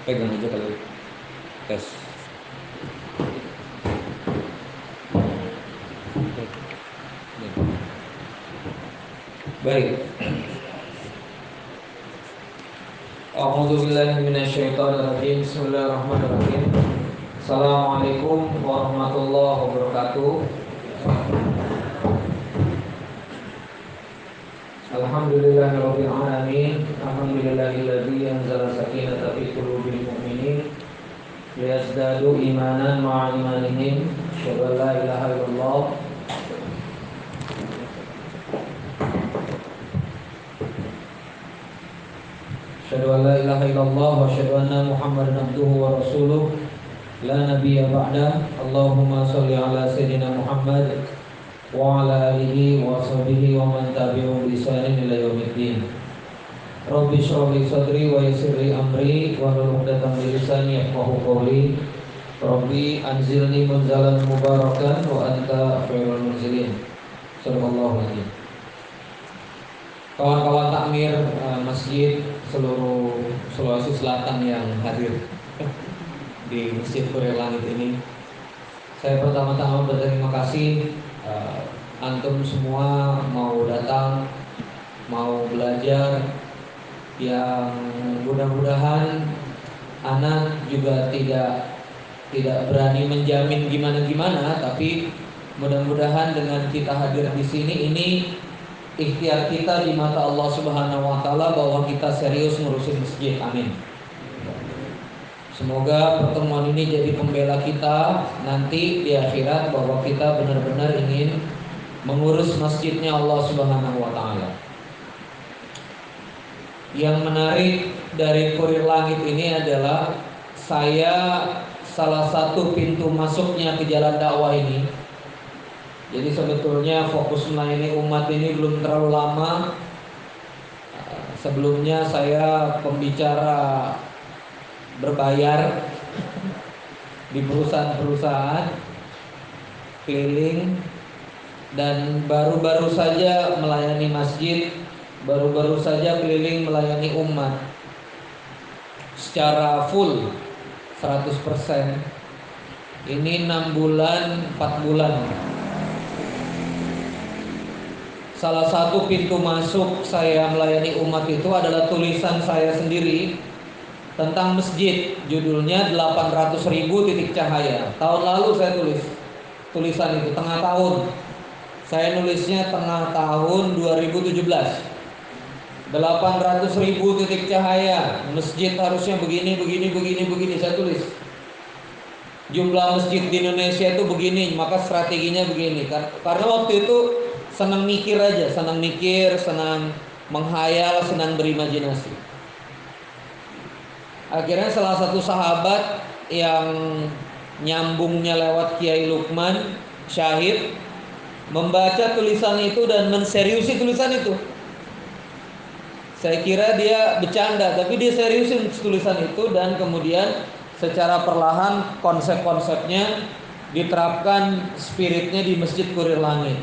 Pegang aja kali. Tes. Baik. A'udzubillahi minasyaitonirrajim. Bismillahirrahmanirrahim. Assalamualaikum warahmatullahi wabarakatuh. Alhamdulillahirabbil alamin. Alhamdulillahilladzi anzala sakinata fi qulubil mu'minin liyazdadu imanan ma'a imanihim. Asyhadu an la ilaha illallah Asyhadu an la ilaha illallah wa asyhadu anna Muhammadan abduhu wa rasuluh la nabiyya ba'da. Allahumma shalli ala sayyidina Muhammad wa ala alihi wa sahbihi wa man tabi'ahum bi ihsanin ila yaumiddin. Rabbi shrah li sadri wa yassir li amri wa hlul 'uqdatam min lisani yafqahu qawli. Rabbi anzilni munzalan mubarakan wa anta khairul munzilin. Sallallahu alaihi. Kawan-kawan takmir masjid seluruh Sulawesi Selatan yang hadir di Masjid Kurir Langit ini, saya pertama-tama berterima kasih. Antum semua mau datang, mau belajar, yang mudah-mudahan anak juga tidak berani menjamin gimana-gimana, tapi mudah-mudahan dengan kita hadir di sini ini ikhtiar kita di mata Allah Subhanahu wa taala bahwa kita serius ngurusin masjid. Amin. Semoga pertemuan ini jadi pembela kita nanti di akhirat, bahwa kita benar-benar ingin mengurus masjidnya Allah Subhanahu wa taala. Yang menarik dari Kurir Langit ini adalah saya salah satu pintu masuknya ke jalan dakwah ini. Jadi sebetulnya fokus melayani umat ini belum terlalu lama. Sebelumnya saya pembicara berbayar di perusahaan-perusahaan keliling, dan baru-baru saja melayani masjid, baru-baru saja keliling melayani umat secara full 100%. Ini 6 bulan 4 bulan. Salah satu pintu masuk saya melayani umat itu adalah tulisan saya sendiri tentang masjid. Judulnya 800.000 titik cahaya. Tahun lalu saya tulis tulisan itu, tengah tahun. Saya nulisnya tengah tahun 2017. 800.000 titik cahaya. Masjid harusnya begini, saya tulis. Jumlah masjid di Indonesia itu begini, maka strateginya begini. Karena waktu itu senang mikir aja, senang menghayal, senang berimajinasi. Akhirnya salah satu sahabat yang nyambungnya lewat Kiai Lukman Syahid membaca tulisan itu dan menseriusi tulisan itu. Saya kira dia bercanda, tapi dia seriusin tulisan itu, dan kemudian secara perlahan konsep-konsepnya diterapkan, spiritnya di Masjid Kurir Langit.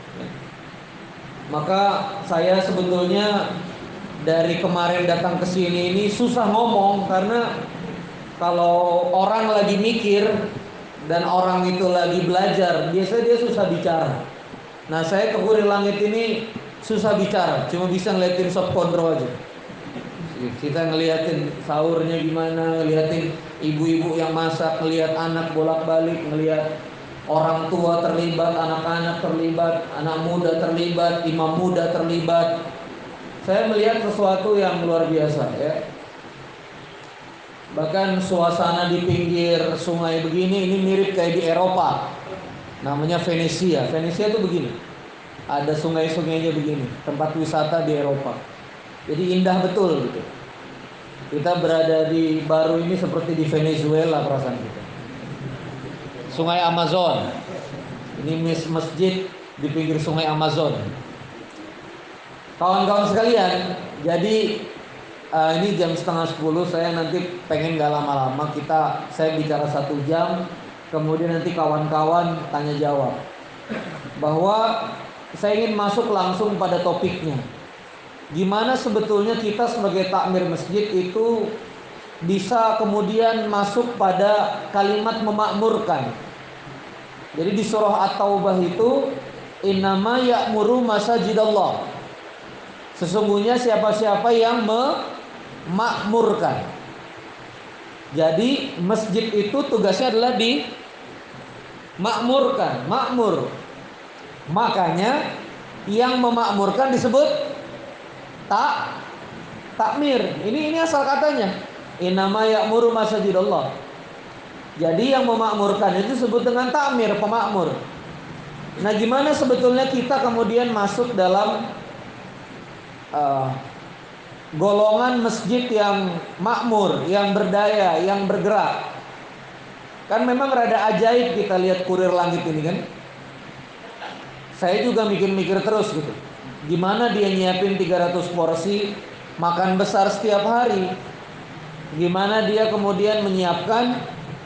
Maka saya sebetulnya dari kemarin datang ke sini ini susah ngomong, karena kalau orang lagi mikir dan orang itu lagi belajar, biasanya dia susah bicara. Nah, saya ke Kurir Langit ini susah bicara, cuma bisa ngeliatin soft control aja. Kita ngeliatin sahurnya gimana, ngeliatin ibu-ibu yang masak, ngeliat anak bolak-balik, ngeliat orang tua terlibat, anak-anak terlibat, anak muda terlibat, imam muda terlibat. Saya melihat sesuatu yang luar biasa, ya. Bahkan suasana di pinggir sungai begini ini mirip kayak di Eropa. Namanya Venesia. Venesia itu begini. Ada sungai-sungainya begini, tempat wisata di Eropa. Jadi indah betul gitu. Kita berada di baru ini seperti di Venezuela perasaan kita. Sungai Amazon. Ini masjid di pinggir sungai Amazon. Kawan-kawan sekalian, jadi ini jam 9:30, saya nanti pengen gak lama-lama, saya bicara 1 jam, kemudian nanti kawan-kawan tanya jawab. Bahwa saya ingin masuk langsung pada topiknya. Gimana sebetulnya kita sebagai takmir masjid itu bisa kemudian masuk pada kalimat memakmurkan. Jadi di surah At-Taubah itu innama ya'muru masajidallah. Sesungguhnya siapa-siapa yang memakmurkan. Jadi masjid itu tugasnya adalah dimakmurkan, makmur. Makanya yang memakmurkan disebut takmir. Ini asal katanya. Innama ya'muru masajidallah. Jadi yang memakmurkan itu disebut dengan takmir, pemakmur. Nah, gimana sebetulnya kita kemudian masuk dalam golongan masjid yang makmur, yang berdaya, yang bergerak? Kan memang rada ajaib kita lihat kurir langit ini kan. Saya juga mikir-mikir terus gitu. Gimana dia nyiapin 300 porsi makan besar setiap hari? Gimana dia kemudian menyiapkan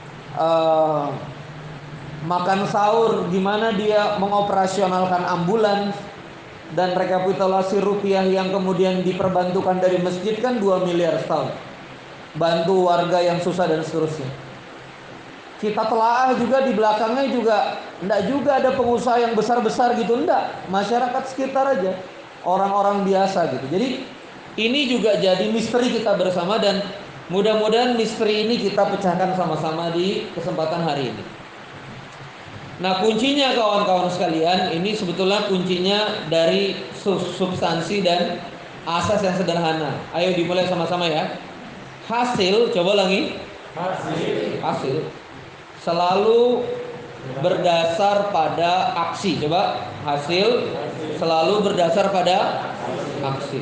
makan sahur? Gimana dia mengoperasionalkan ambulans? Dan rekapitulasi rupiah yang kemudian diperbantukan dari masjid kan 2 miliar setahun. Bantu warga yang susah dan seterusnya. Kita telaah juga di belakangnya juga enggak juga ada pengusaha yang besar-besar gitu, enggak. Masyarakat sekitar aja, orang-orang biasa gitu. Jadi ini juga jadi misteri kita bersama, dan mudah-mudahan misteri ini kita pecahkan sama-sama di kesempatan hari ini. Nah, kuncinya kawan-kawan sekalian, ini sebetulnya kuncinya dari substansi dan asas yang sederhana. Ayo dimulai sama-sama ya. Hasil, coba lagi. Hasil selalu berdasar pada aksi. Coba, hasil selalu berdasar pada aksi.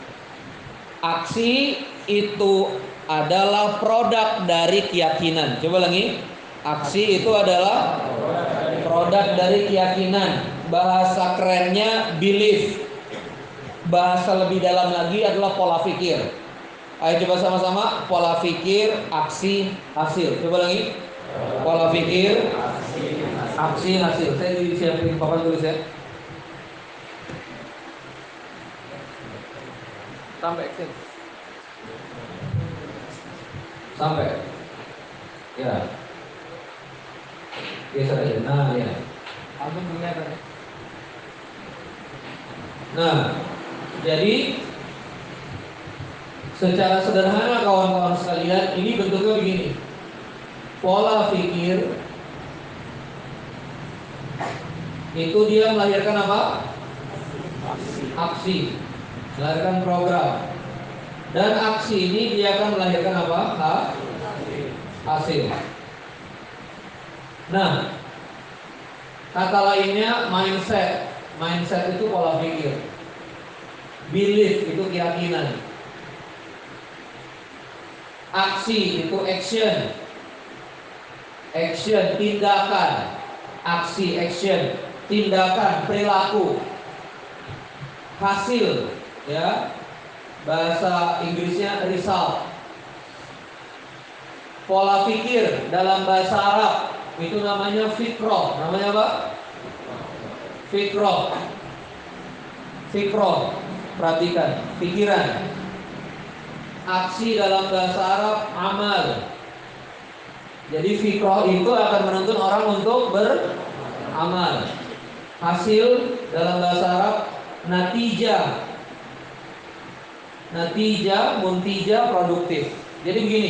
Aksi itu adalah produk dari keyakinan. Coba lagi. Aksi itu adalah produk dari keyakinan. Bahasa kerennya belief. Bahasa lebih dalam lagi adalah pola pikir. Ayo coba sama-sama. Pola pikir, aksi, hasil. Coba lagi. Pola pikir, aksi, hasil. Saya disiapin papan tulis ya. Sampai action. Sampai. Ya. Geser aja. Nah, ya. Album kelihatan. Nah, jadi secara sederhana kawan-kawan sekalian, ini bentuknya begini. Pola pikir itu dia melahirkan apa? Aksi. Melahirkan program. Dan aksi ini dia akan melahirkan apa? Hasil. Nah, kata lainnya mindset. Mindset itu pola pikir. Belief itu keyakinan. Aksi itu action. Action, tindakan. Aksi, action, tindakan, perilaku. Hasil, ya. Bahasa Inggrisnya result. Pola pikir dalam bahasa Arab itu namanya fikroh. Namanya apa? Fikroh. Fikroh. Perhatikan, pikiran. Aksi dalam bahasa Arab amal. Jadi fikroh itu akan menuntun orang untuk beramal. Hasil dalam bahasa Arab natijah. Natijah, muntijah, produktif. Jadi begini.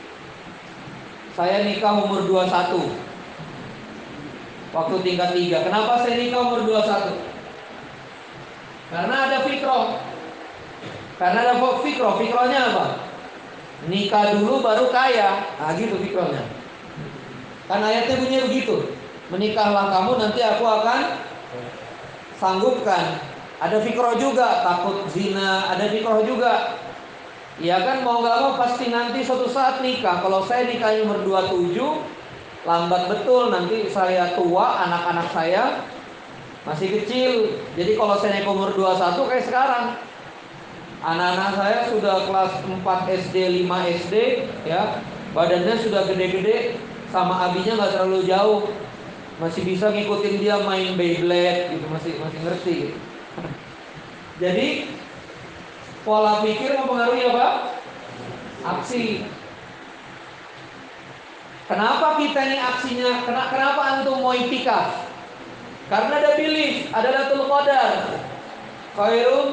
Saya nikah umur 21. Waktu tingkat 3. Kenapa saya nikah umur 21? Karena ada fikroh. Karena ada fikroh. Fikrohnya apa? Nikah dulu baru kaya. Nah gitu fikrohnya. Kan ayatnya bunyinya begitu. Menikahlah kamu, nanti aku akan sanggupkan. Ada fikroh juga. Takut zina. Ada fikroh juga. Ya kan, mau gak mau pasti nanti suatu saat nikah. Kalau saya nikah umur 27, lambat betul. Nanti saya tua, anak-anak saya masih kecil. Jadi kalau saya nikah umur 21 kayak sekarang, anak-anak saya sudah kelas 4 SD, 5 SD, ya. Badannya sudah gede-gede, sama abinya gak terlalu jauh. Masih bisa ngikutin dia main Beyblade gitu, masih ngerti gitu. Jadi pola pikir mempengaruhi apa? Aksi. Kenapa kita ini aksinya? Kenapa antum mau itikaf? Karena ada belief, ada Lailatul Qadar. Khairun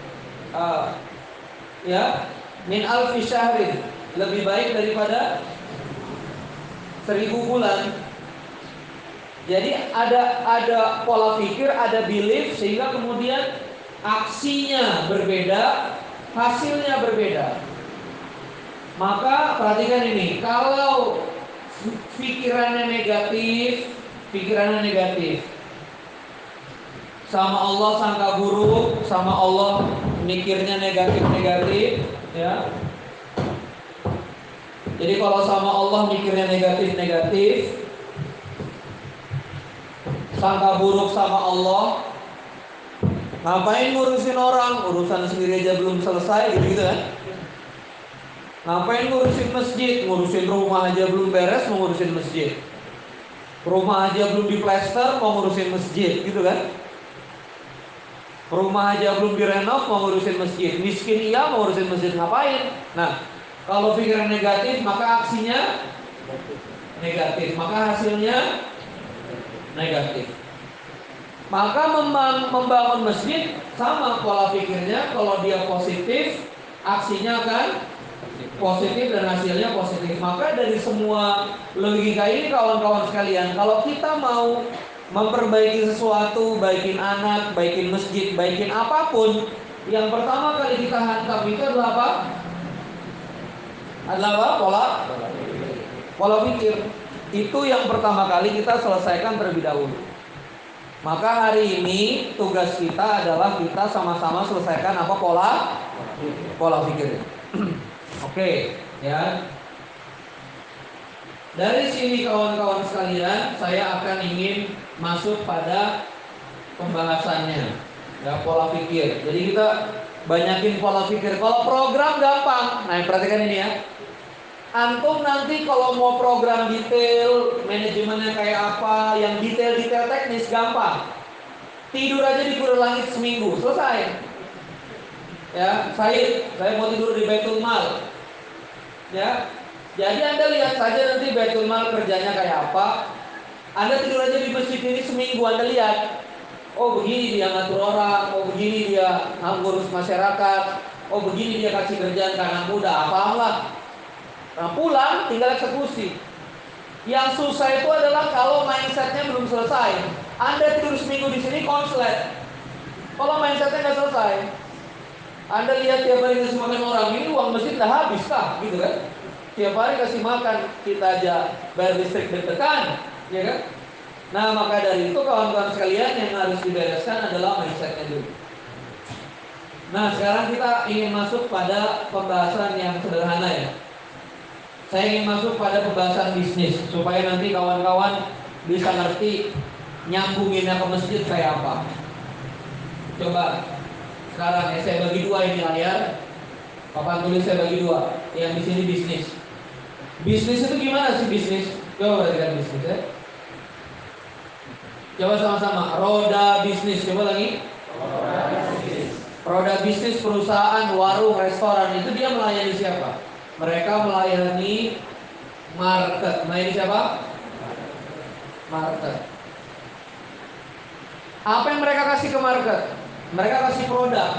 ya min alfi syahrin, lebih baik daripada 1000 bulan. Jadi ada pola pikir, ada belief, sehingga kemudian aksinya berbeda, hasilnya berbeda. Maka perhatikan ini, kalau pikirannya negatif, sama Allah sangka buruk, sama Allah mikirnya negatif, ya. Jadi kalau sama Allah mikirnya negatif, sangka buruk sama Allah, ngapain ngurusin orang, urusan sendiri aja belum selesai, gitu kan? Ngapain ngurusin masjid, ngurusin rumah aja belum beres, mau ngurusin masjid. Rumah aja belum diplester, mau ngurusin masjid, gitu kan? Rumah aja belum direnov, mau ngurusin masjid. Miskin iya, mau ngurusin masjid, ngapain? Nah, kalau pikiran negatif, maka aksinya negatif, maka hasilnya negatif. Maka membangun masjid sama pola pikirnya. Kalau dia positif, aksinya akan positif dan hasilnya positif. Maka dari semua logika ini, kawan-kawan sekalian, kalau kita mau memperbaiki sesuatu, baikin anak, baikin masjid, baikin apapun, yang pertama kali kita hantam itu adalah apa? Adalah apa? Pola pikir. Itu yang pertama kali kita selesaikan terlebih dahulu. Maka hari ini tugas kita adalah kita sama-sama selesaikan apa? Pola pikir. Oke, ya. Dari sini kawan-kawan sekalian, saya akan ingin masuk pada pembahasannya, ya, pola pikir. Jadi kita banyakin pola pikir. Kalau program gampang. Nah, perhatikan ini ya. Antum nanti kalau mau program detail, manajemennya kayak apa, yang detail-detail teknis gampang. Tidur aja di Pura Langit seminggu, selesai. Ya, saya mau tidur di Baitul Mal. Ya. Jadi Anda lihat saja nanti Baitul Mal kerjanya kayak apa. Anda tidur aja di masjid ini seminggu, Anda lihat. Oh, begini dia ngatur orang, oh begini dia ngurus masyarakat, oh begini dia kasih kerjaan ke anak muda, apalah. Nah, pulang tinggal eksekusi. Yang susah itu adalah kalau mindsetnya belum selesai. Anda tidur seminggu di sini konslet. Kalau mindsetnya nggak selesai, Anda lihat tiap hari kasih makan orang, ini uang masjid nggak habis kah, gitu kan? Tiap hari kasih makan, kita aja bayar listrik deg-degan, ya kan? Nah, maka dari itu kawan-kawan sekalian, yang harus dibereskan adalah mindsetnya dulu. Nah, sekarang kita ingin masuk pada pembahasan yang sederhana ya. Saya ingin masuk pada pembahasan bisnis, supaya nanti kawan-kawan bisa ngerti nyambunginnya ke masjid kayak apa. Coba sekarang ya, saya bagi dua ini layar. Papan tulis saya bagi dua. Yang di sini bisnis. Bisnis itu gimana sih bisnis? Coba perhatikan bisnis ya. Coba sama-sama. Roda bisnis. Coba lagi. Roda bisnis perusahaan, warung, restoran, itu dia melayani siapa? Mereka melayani market. Melayani siapa? Market. Apa yang mereka kasih ke market? Mereka kasih produk.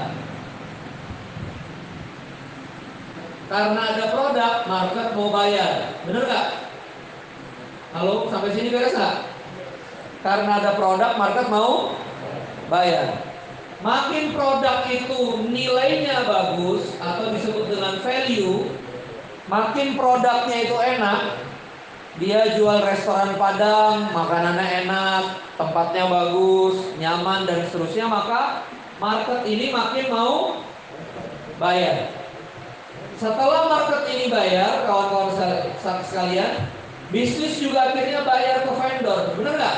Karena ada produk, market mau bayar. Bener gak? Halo, sampai sini beres gak? Karena ada produk, market mau bayar. Makin produk itu nilainya bagus atau disebut dengan value, makin produknya itu enak. Dia jual restoran Padang, makanannya enak, tempatnya bagus, nyaman dan seterusnya, maka market ini makin mau bayar. Setelah market ini bayar, kawan-kawan sekalian, bisnis juga akhirnya bayar ke vendor. Benar nggak?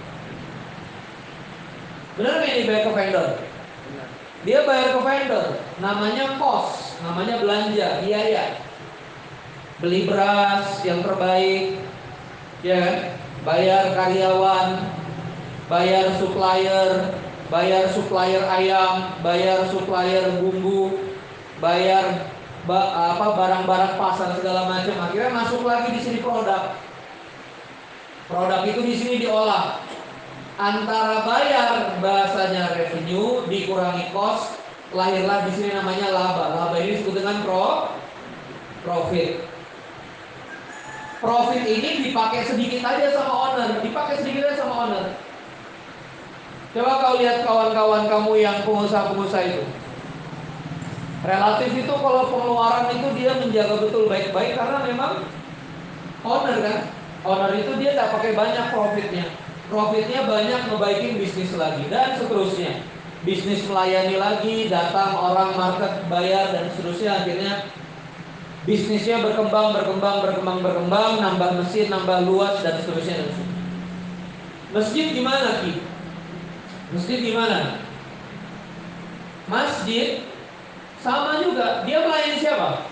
Benar nggak ini bayar ke vendor? Dia bayar ke vendor, namanya cost, namanya belanja, biaya. Beli beras yang terbaik, ya kan? Bayar karyawan, bayar supplier ayam, bayar supplier bumbu, bayar barang-barang pasar segala macam. Akhirnya masuk lagi di sini produk. Produk itu di sini diolah. Antara bayar, bahasanya revenue, dikurangi cost, lahirlah di sini namanya laba. Laba ini disebut dengan profit. Profit ini dipakai sedikit aja sama owner, Coba kau lihat kawan-kawan kamu yang pengusaha-pengusaha itu. Relatif itu kalau pengeluaran itu dia menjaga betul baik-baik karena memang owner kan. Owner itu dia tak pakai banyak profitnya. Profitnya banyak ngebaikin bisnis lagi dan seterusnya. Bisnis melayani lagi, datang orang market bayar dan seterusnya, akhirnya bisnisnya berkembang, nambah mesin, nambah luas dan seterusnya. Masjid gimana Ki? Masjid gimana? Masjid sama juga, dia melayani siapa?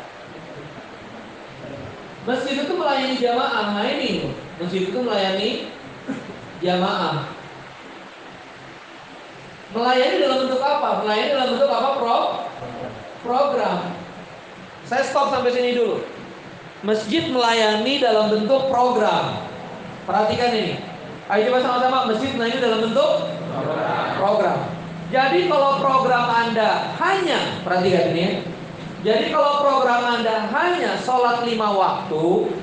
Masjid itu melayani jamaah. Nah ini, masjid itu melayani jamaah. Melayani dalam bentuk apa? Melayani dalam bentuk apa? Program. Saya stop sampai sini dulu. Masjid melayani dalam bentuk program. Perhatikan ini. Ayo coba sama-sama, masjid melayani dalam bentuk program. Jadi kalau program Anda hanya, perhatikan ini ya. Jadi kalau program Anda hanya sholat 5 waktu,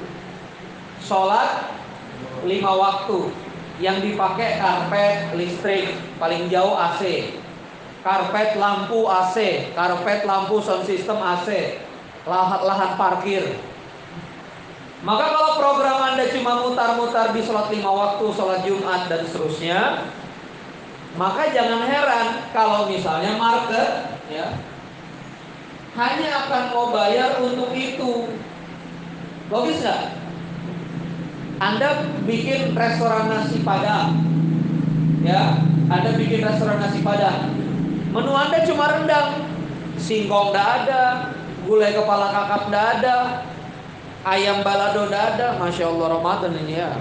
yang dipakai karpet, listrik, paling jauh AC, karpet, lampu AC, karpet, lampu sound system AC, lahan parkir. Maka kalau program Anda cuma mutar-mutar di sholat 5 waktu, sholat Jumat dan seterusnya, maka jangan heran kalau misalnya market ya hanya akan mau bayar untuk itu. Logis nggak? Anda bikin restoran nasi Padang, ya, Anda bikin restoran nasi Padang. Menu Anda cuma rendang, singkong nggak ada, gulai kepala kakap nggak ada, ayam balado nggak ada. Masya Allah Ramadan ini ya.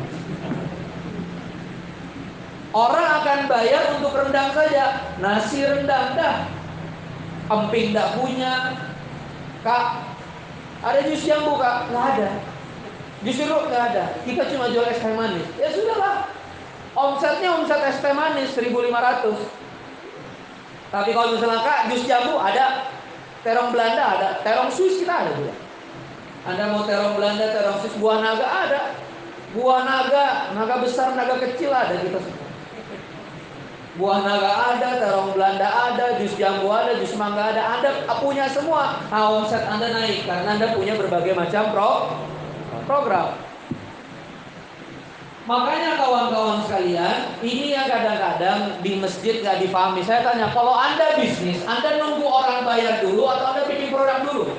Orang akan bayar untuk rendang saja, nasi rendang dah. Emping nggak punya, Kak. Ada jus jambu Kak? Nggak ada. Jus jeruk nggak ada. Kita cuma jual es teh manis. Ya sudahlah. Omsetnya omset es teh manis 1.500. Tapi kalau misalnya Kak, jus jambu ada, terong Belanda ada, terong Swiss kita ada juga. Anda mau terong Belanda, terong Swiss, buah naga ada. Buah naga besar, naga kecil ada kita semua. Buah naga ada, terong Belanda ada, jus jambu ada, jus mangga ada. Anda punya semua. Nah, omset Anda naik karena Anda punya berbagai macam program. Makanya kawan-kawan sekalian, ini yang kadang-kadang di masjid gak dipahami. Saya tanya, kalau Anda bisnis, Anda nunggu orang bayar dulu atau Anda bikin produk dulu?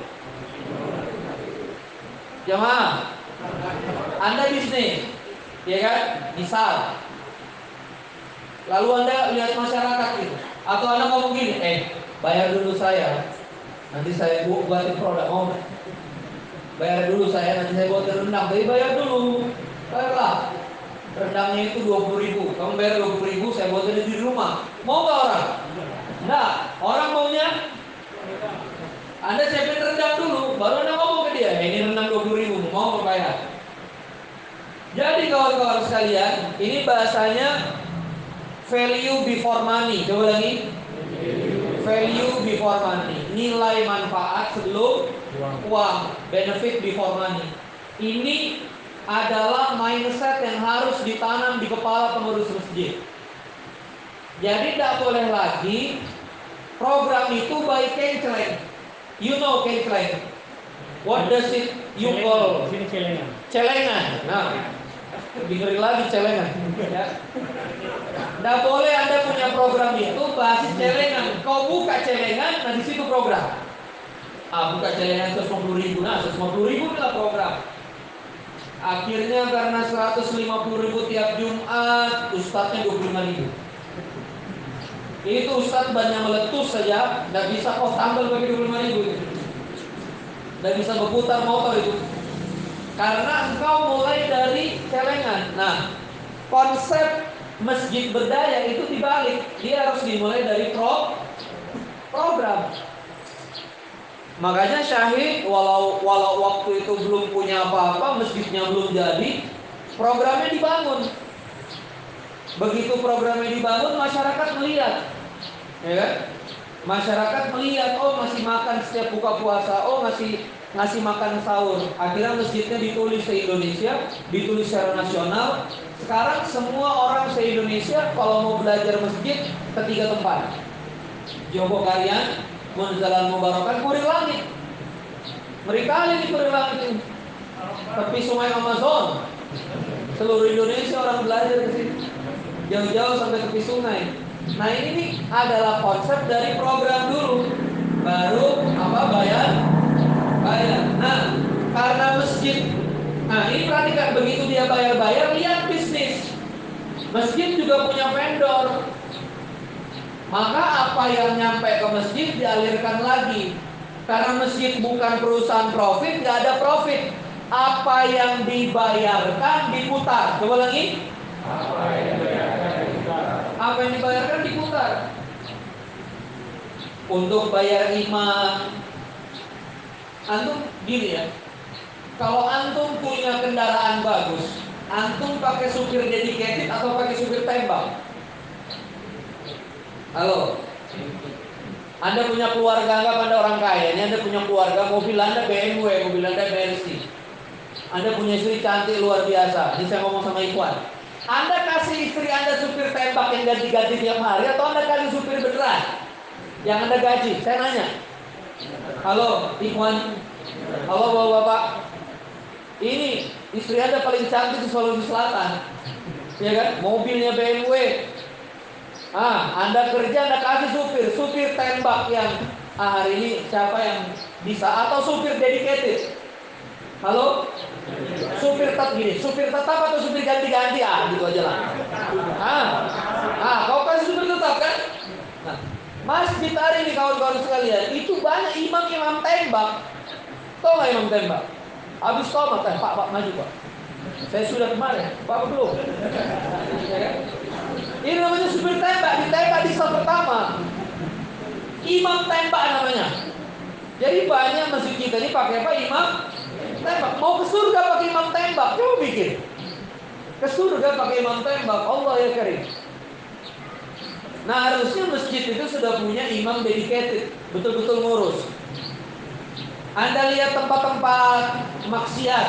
Jemaah, Anda bisnis, ya kan? Misal, lalu Anda lihat masyarakat gitu, atau Anda ngomong gini, bayar dulu saya, nanti saya buatin produk. Mau nggak? Bayar dulu saya, nanti saya buatin rendang. Tapi bayar dulu, bayarlah. Rendangnya itu 20.000, kamu bayar 20.000, saya buatin di rumah. Mau nggak orang? Nggak. Orang maunya Anda siapin rendang dulu, baru Anda ngomong ke dia, ini rendang 20.000, mau nggak bayar? Jadi kawan-kawan sekalian, ini bahasanya value before money. Coba lagi. Value before money. Nilai manfaat sebelum uang. Benefit before money. Ini adalah mindset yang harus ditanam di kepala pengurus masjid. Jadi tidak boleh lagi program itu by kenceleng. You know kenceleng? What does it you call? Celengan. Nah, lebih ngeri lagi celengan. Ya. Tidak boleh Anda punya program itu basis celengan. Kau buka celengan, nah di situ program. Buka celengan 150.000, nah 150.000 adalah program. Akhirnya karena 150.000 tiap Jumat, ustadznya 25.000. Itu ustadz banyak meletus saja, tidak bisa kau tambal bagi 25.000 itu. Tidak bisa berputar motor itu. Karena engkau mulai dari celengan. Nah, konsep masjid berdaya itu dibalik. Dia harus dimulai dari program. Makanya Syahid walau waktu itu belum punya apa-apa, masjidnya belum jadi, Programnya dibangun. Begitu programnya dibangun, masyarakat melihat, ya kan? Masyarakat melihat, oh masih makan setiap buka puasa, oh ngasih makan sahur. Akhirnya masjidnya ditulis se-Indonesia, ditulis secara nasional. Sekarang semua orang se-Indonesia kalau mau belajar masjid ke 3 tempat. Jogokarian, Munzalan Mubarokan, Kurir Langit. Mereka di Kurir Langit ini. Tepi sungai Amazon. Seluruh Indonesia orang belajar ke sini. Jauh-jauh sampai tepi sungai. Nah ini nih adalah konsep dari program dulu, baru bayar. Nah karena masjid, nah ini perhatikan, begitu dia bayar, lihat bisnis. Masjid juga punya vendor, maka apa yang nyampe ke masjid dialirkan lagi. Karena masjid bukan perusahaan profit, nggak ada profit. Apa yang dibayarkan diputar. Coba lagi. Apa yang dibayarkan diputar. Untuk bayar imam. Antum gini ya. Kalau antum punya kendaraan bagus, antum pakai supir dedicated atau pakai supir tembak? Halo. Anda punya keluarga, anggap Anda orang kaya. Ini Anda punya keluarga, mobil Anda BMW, mobil Anda Mercy. Anda punya istri cantik luar biasa. Ini saya ngomong sama Ikhwan. Anda kasih istri Anda supir tembak yang ganti-ganti tiap hari, atau Anda kasih supir beneran yang Anda gaji? Saya nanya. Halo, Ikhwan. Halo, bapak-bapak. Ini istri Anda paling cantik di Sulawesi Selatan, ya kan? Mobilnya BMW. Anda kerja, Anda kasih supir tembak yang hari ini siapa yang bisa, atau supir dedicated? Halo? Supir tetap atau supir ganti-ganti? Gitu aja lah. Kau kasih supir tetap kan? Nah, masjid hari ini kawan-kawan sekalian, itu banyak imam tembak. Tahu nggak imam tembak? Habis tomat, Pak maju Pak. Saya sudah kemarin, Bapak belum. Ya kan? Ini namanya supir tembak, ditembak di sel pertama. Imam tembak namanya. Jadi banyak masjid kita ini pakai apa? Imam tembak. Mau ke surga pakai imam tembak, coba bikin. Ke surga pakai imam tembak, Allah ya karim. Nah harusnya masjid itu sudah punya imam dedicated, betul-betul ngurus. Anda lihat tempat-tempat maksiat.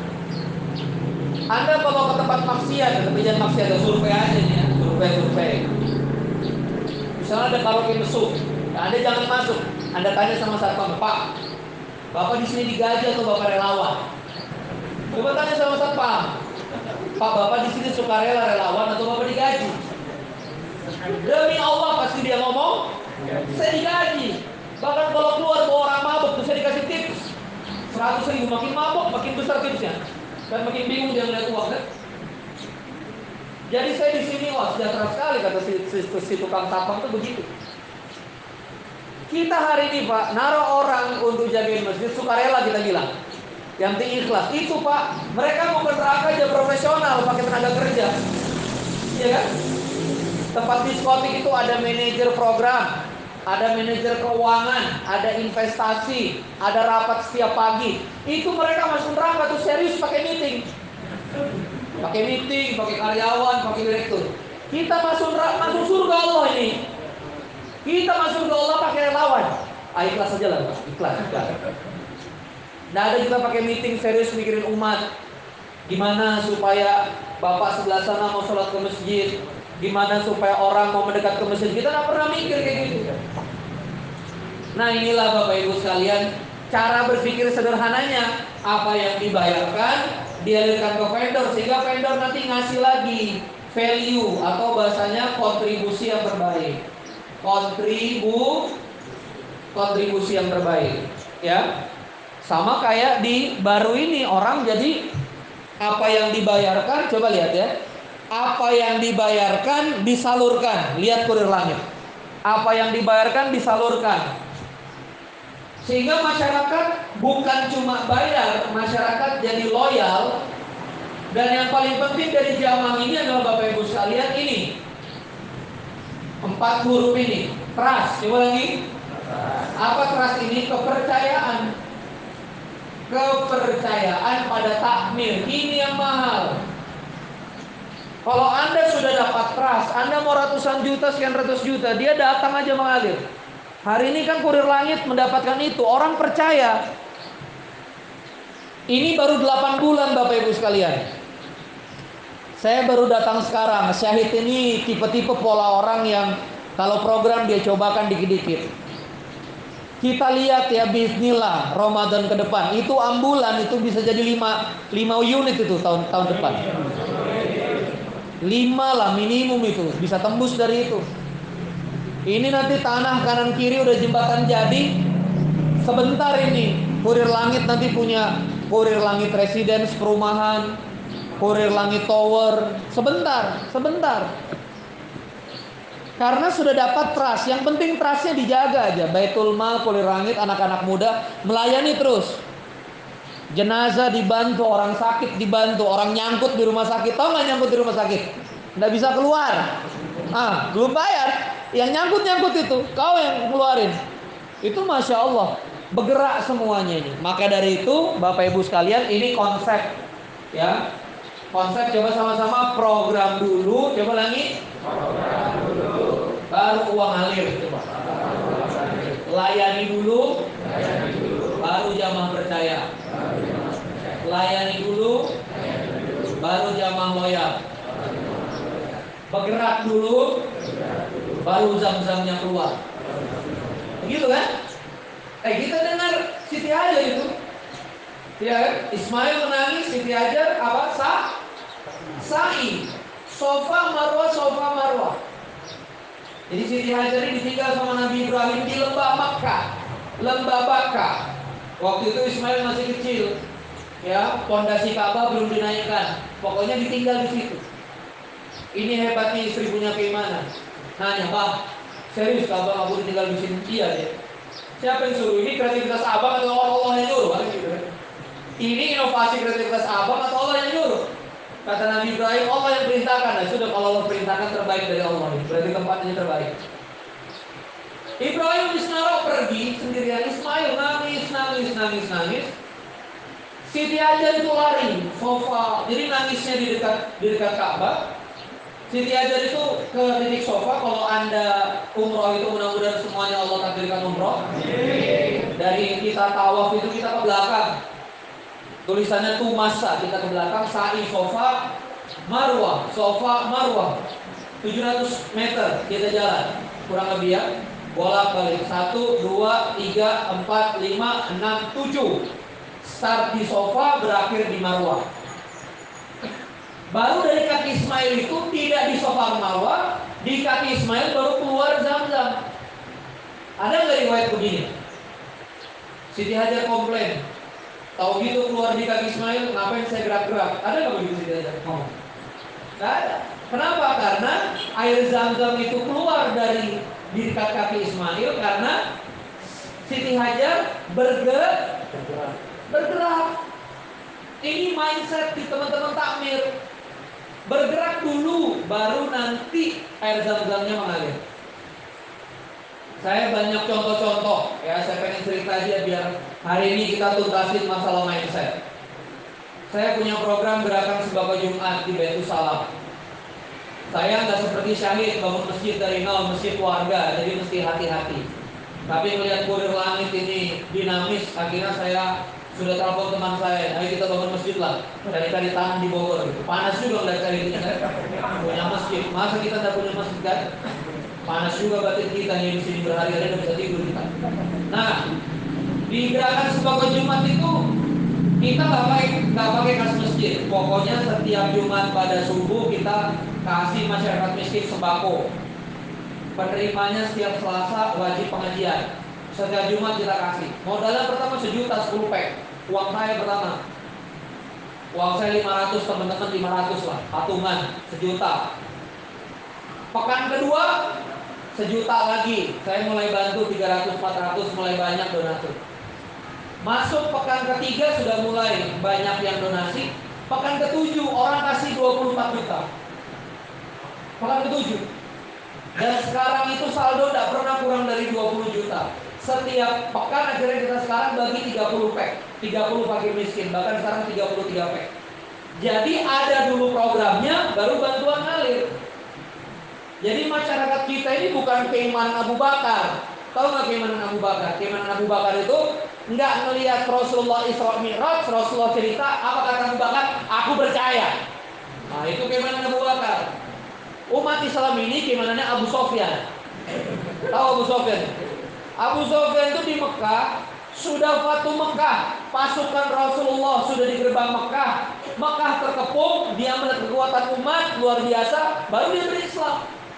Anda kalau ke tempat maksiat, jangan maksiat, ada survei aja nih ya, survei. Misalnya ada karaoke mesum, Anda jangan masuk. Anda tanya sama satpam, Pak, Bapak di sini digaji atau Bapak relawan? Coba tanya sama satpam, Pak, Bapak di sini sukarela, relawan atau Bapak digaji? Demi Allah pasti dia ngomong, saya digaji. Bahkan kalau keluar bawa orang mabuk, tuh saya dikasih tips 100.000, makin mabuk makin besar tipsnya. Dan makin bingung dia ngeliat uang kan. Jadi saya di sini sejahtera sekali, kata si tukang tapang itu begitu. Kita hari ini Pak, naruh orang untuk jagain masjid, sukarela kita bilang. Yang penting ikhlas. Itu Pak, mereka mau ke neraka aja profesional, pakai tenaga kerja. Iya kan? Tempat diskotik itu ada manajer program, ada manajer keuangan, ada investasi, ada rapat setiap pagi. Itu mereka masuk neraka tuh serius pakai meeting. Pakai karyawan, pakai direktur. Kita masuk surga Allah ini. Kita masuk surga Allah pakai relawan. Ikhlas aja lah, Pak. Ikhlas. Nah, ada juga pakai meeting serius mikirin umat. Gimana supaya Bapak sebelah sana mau sholat ke masjid? Gimana supaya orang mau mendekat ke masjid? Kita nggak pernah mikir kayak gitu. Nah, inilah Bapak Ibu sekalian, cara berpikir sederhananya. Apa yang dibayarkan dialirkan ke vendor, sehingga vendor nanti ngasih lagi value atau bahasanya kontribusi yang terbaik. Kontribusi yang terbaik, ya. Sama kayak di baru ini, orang jadi apa yang dibayarkan, coba lihat ya. Apa yang dibayarkan disalurkan. Lihat Kurir Langit. Apa yang dibayarkan disalurkan. Sehingga masyarakat bukan cuma bayar, masyarakat jadi loyal. Dan yang paling penting dari jamaah ini adalah Bapak Ibu sekalian ini. 4 huruf ini. Trust. Coba lagi. Apa trust ini? Kepercayaan pada takmir. Ini yang mahal. Kalau Anda sudah dapat trust, Anda mau ratusan juta, sekian ratus juta, dia datang aja mengalir. Hari ini kan kurir langit mendapatkan itu, orang percaya. Ini baru 8 bulan Bapak Ibu sekalian. Saya baru datang sekarang. Syahid ini tipe-tipe pola orang yang kalau program dia cobakan dikit-dikit. Kita lihat ya, bismillah Ramadan ke depan itu ambulan itu bisa jadi 5 unit itu tahun depan. 5 lah minimum itu, bisa tembus dari itu. Ini nanti tanah kanan kiri udah jembatan jadi. Sebentar ini kurir langit nanti punya kurir langit residence perumahan, kurir langit tower. Sebentar. Karena sudah dapat trust. Yang penting trustnya dijaga aja. Baitul Mal, kurir langit, anak-anak muda melayani terus. Jenazah dibantu, orang sakit dibantu, orang nyangkut di rumah sakit. Tahu nggak nyangkut di rumah sakit? Nggak bisa keluar. Belum bayar. Yang nyangkut itu, kau yang keluarin. Itu Masya Allah, bergerak semuanya ini. Maka dari itu, Bapak Ibu sekalian, ini konsep, ya. Konsep coba sama-sama program dulu. Coba lagi. Program dulu. Baru uang ngalir. Layani dulu. Baru jamaah percaya. Layani dulu, baru jamaah loyal. Bergerak dulu, baru zam-zamnya keluar. Begitu kan? Kita dengar Siti Hajar itu, ya, Ismail menangis, Siti Hajar apa? Sa'i, sofa marwah. Jadi Siti Hajar ini ditinggal sama Nabi Ibrahim di lembah Makkah. Waktu itu Ismail masih kecil, ya, pondasi Ka'bah belum dinaikkan. Pokoknya ditinggal di situ. Ini hebatnya istri punya keimanan. Nanya, "Bah, serius Ka'bah aku ditinggal di sini?" Iya deh. Siapa yang suruh? Ini kreativitas abang atau Allah yang nyuruh? Ini inovasi kreativitas abang atau Allah yang nyuruh? Kata Nabi Ibrahim, Allah yang perintahkan. Nah, sudah kalau Allah perintahkan terbaik dari Allah. Berarti tempatnya terbaik. Ibrahim Ismail pergi sendirian. Ismail nangis. Siti Hajar itu lari, sofa. Jadi nangisnya di dekat Ka'bah. Siti Hajar itu ke titik sofa. Kalau Anda umroh itu mudah-mudahan semuanya Allah takdirkan umroh. Dari kita tawaf itu kita ke belakang. Tulisannya Tumasa, kita ke belakang. Sa'i sofa marwah. 700 meter kita jalan. Kurang lebih ya. Bolak-balik 1, 2, 3, 4, 5, 6, 7. Start di sofa, berakhir di marwah. Baru dari kaki Ismail itu tidak di sofa marwah, di kaki Ismail baru keluar zam-zam. Ada nggak riwayat begini? Siti Hajar komplain, tahu gitu keluar di kaki Ismail, ngapain saya gerak-gerak? Ada nggak begitu Siti Hajar? Nggak ada. Kenapa? Karena air zam-zam itu keluar dari di dekat kaki Ismail karena Siti Hajar bergerak. Ini mindset di teman-teman takmir. Bergerak dulu, baru nanti air zam-zamnya mengalir. Saya banyak contoh-contoh, ya. Saya pengen cerita aja biar hari ini kita tuntasin masalah mindset. Saya punya program gerakan sembako Jumat di Baitul Salam. Saya nggak seperti Syahid bangun masjid dari nol, masjid warga, jadi mesti hati-hati. Tapi melihat kurir langit ini dinamis, akhirnya saya sudah telepon teman saya, ayo kita bangun masjid lah. Cari-cari tanah di Bogor gitu. Panas juga nggak cari ini, punya masjid. Masa kita nggak punya masjid kan? Panas juga batin kita yang di sini berhari-hari nggak bisa tidur kita. Nah, di gerakan sembako Jumat itu kita nggak pakai kas masjid. Pokoknya setiap Jumat pada subuh kita kasih masyarakat miskin sembako. Penerimanya setiap Selasa wajib pengajian. Setiap Jumat kita kasih. Modalnya pertama 1 juta 10 pack. Uang saya pertama. Uang saya 500, teman-teman 500 lah. Patungan 1 juta. Pekan kedua 1 juta lagi. Saya mulai bantu 300, 400, mulai banyak donatur. Masuk pekan ketiga sudah mulai banyak yang donasi. Pekan ketujuh orang kasih 24 juta. Pekan ketujuh. Dan sekarang itu saldo tidak pernah kurang dari 20 juta. Setiap pekan akhirnya kita sekarang bagi 30 pack. 30 fakir miskin. Bahkan sekarang 33 pack. Jadi ada dulu programnya, baru bantuan ngalir. Jadi masyarakat kita ini bukan keimanan Abu Bakar. Tahu nggak keimanan Abu Bakar? Keimanan Abu Bakar itu nggak ngelihat Rasulullah Isra Mi'raj, Rasulullah cerita, apa kata Abu Bakar? Aku percaya. Nah, itu keimanan Abu Bakar. Umat Islam ini keimanannya Abu Sofyan. Tahu Abu Sofyan? Abu Sofyan itu di Mekah, sudah Fatu Mekah, pasukan Rasulullah sudah di gerbang Mekah. Mekah terkepung, dia melihat kekuatan umat luar biasa, baru dia berislam.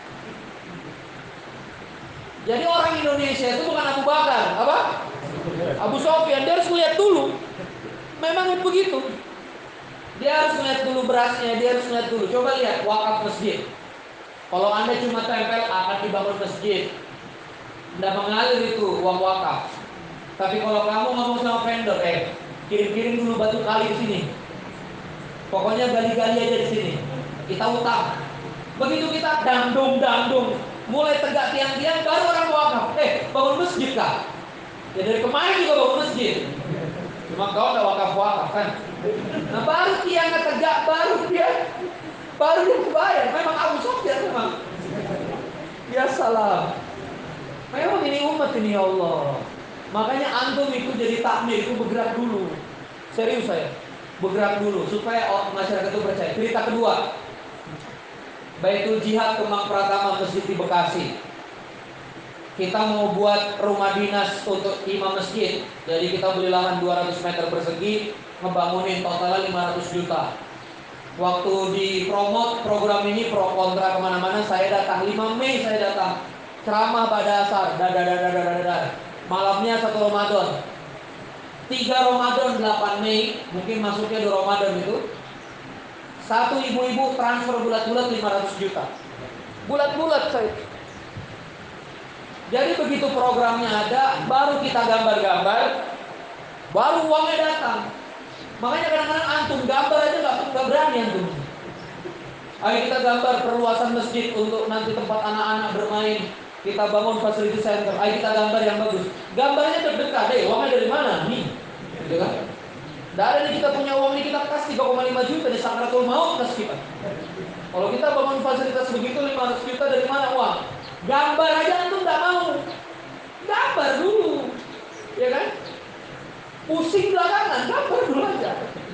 Jadi orang Indonesia itu bukan Abu Bakar, apa? Abu Sofyan. Dia harus lihat dulu. Memang begitu. Dia harus lihat dulu berasnya, dia harus lihat dulu. Coba lihat wakaf masjid. Kalau Anda cuma tempel akan dibangun masjid, tidak mengalir itu uang wakaf. Tapi kalau kamu ngomong sama vendor, kirim-kirim dulu batu kali ke sini. Pokoknya gali-gali aja di sini. Kita utang. Begitu kita dandung, mulai tegak tiang-tiang, baru orang wakaf. Bangun masjid kah? Ya dari kemarin juga bangun masjid. Cuma kau udah wakaf kan? Nah baru tiangnya tegak, baru dia bayar. Memang Abu Sofyan memang. Ya salam. Memang ini umat ini ya Allah. Makanya antum itu jadi takmir itu bergerak dulu. Serius saya. Bergerak dulu supaya masyarakat itu percaya. Cerita kedua. Baitul Jihad Kemang Pratama Masjid di Bekasi. Kita mau buat rumah dinas untuk imam masjid. Jadi kita beli lahan 200 meter persegi, ngebangunin totalnya 500 juta. Waktu dipromot program ini pro kontra kemana-mana, saya datang 5 Mei saya datang ceramah pada asar, malamnya 1 Ramadan, 3 Ramadan 8 Mei, mungkin masuknya 2 Ramadan itu. Satu ibu-ibu transfer bulat-bulat 500 juta. Bulat-bulat saya. Jadi begitu programnya ada, baru kita gambar-gambar, baru uangnya datang. Makanya kadang-kadang antum gambar aja nggak berani antum. Ayo kita gambar perluasan masjid untuk nanti tempat anak-anak bermain. Kita bangun facility center. Ayo kita gambar yang bagus. Gambarnya terdekat deh. Uangnya dari mana? Nih, gitu kan? Dari kita punya uang ini kita kasih 3,5 juta di sakratul maut kasih kita. Kalau kita bangun fasilitas begitu 500 juta dari mana uang? Gambar aja antum nggak mau. Gambar dulu, ya kan? Pusing belakangan, gambar dulu aja.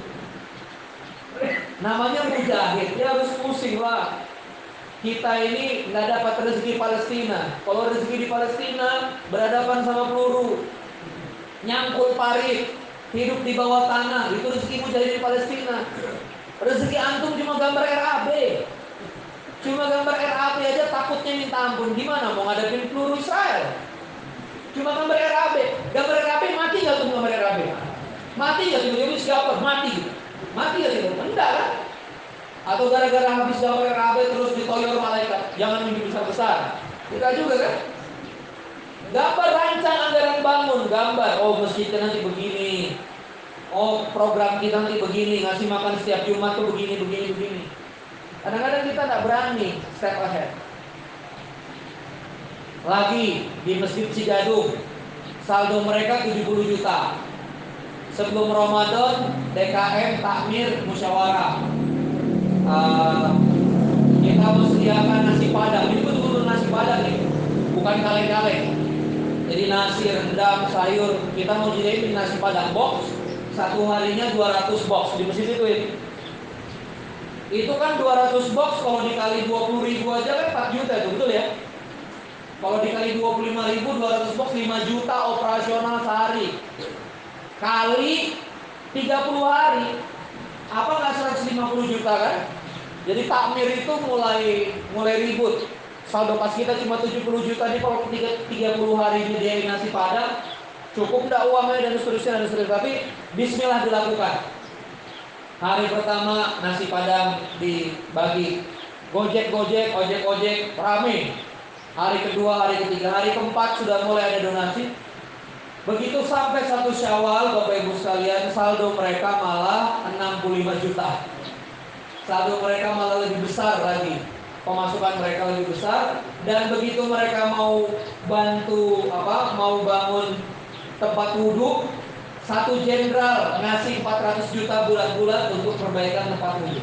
Namanya mujahid, dia harus pusing lah. Kita ini nggak dapat rezeki Palestina. Kalau rezeki di Palestina berhadapan sama peluru, nyangkul parit, hidup di bawah tanah, itu rezeki mujahid di Palestina. Rezeki antum cuma gambar RAB. Cuma gambar RAB aja takutnya minta ampun. Gimana mau ngadepin peluru Israel? Cuma gambar RAB. Gambar RAB mati nggak tuh gambar RAB? Mati nggak tiba-tiba siapa? Mati. Mati nggak tiba-tiba? Enggak kan? Atau gara-gara habis gambar RAB terus ditoyor malaikat, jangan mimpi besar-besar. Tidak juga kan? Gambar rancang anggaran bangun, gambar. Oh masjidnya nanti begini. Oh program kita nanti begini, ngasih makan setiap Jumat tuh begini. Kadang-kadang kita tidak berani step ahead. Lagi di Masjid Cigadung, saldo mereka 70 juta. Sebelum Ramadan, DKM, takmir, musyawarah. Kita mau sediakan nasi padang. Ini betul-betul nasi padang nih, bukan kaleng-kaleng. Jadi nasi, rendang, sayur. Kita mau jadiin nasi padang box. Satu harinya 200 box di masjid itu. Itu kan 200 box kalau dikali 20 ribu aja kan 4 juta itu, betul ya? Kalau dikali 25 ribu, 200 box 5 juta operasional sehari. Kali 30 hari, apa nggak 150 juta kan? Jadi takmir itu mulai ribut. Saldo pas kita cuma 70 juta nih, kalau 30 hari dia nasi padang, cukup nggak uangnya dan seterusnya. Tapi bismillah dilakukan. Hari pertama nasi padang dibagi, ojek, rame. Hari kedua, hari ketiga, hari keempat sudah mulai ada donasi. Begitu sampai 1 Syawal, Bapak Ibu sekalian, saldo mereka malah 65 juta. Saldo mereka malah lebih besar lagi. Pemasukan mereka lebih besar. Dan begitu mereka mau bantu mau bangun tempat wudhu, Satu jenderal ngasih 400 juta bulan-bulan untuk perbaikan tempat wudhu.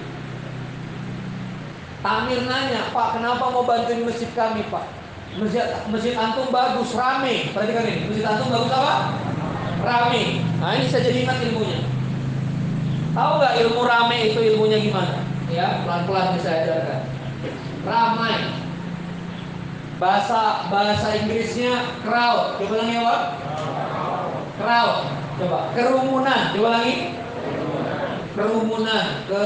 Takmir nanya, Pak, kenapa mau bantuin masjid kami, Pak? Masjid antum bagus, rame. Perhatikan ini, masjid antum bagus apa? Rame. Nah, ini saya jadi ingat ilmunya. Tahu nggak ilmu rame itu ilmunya gimana? Ya, pelan-pelan saya ajarkan. Ramai. Bahasa Inggrisnya crowd. Coba lagi apa? Crowd. Coba. Kerumunan. Coba lagi. Kerumunan.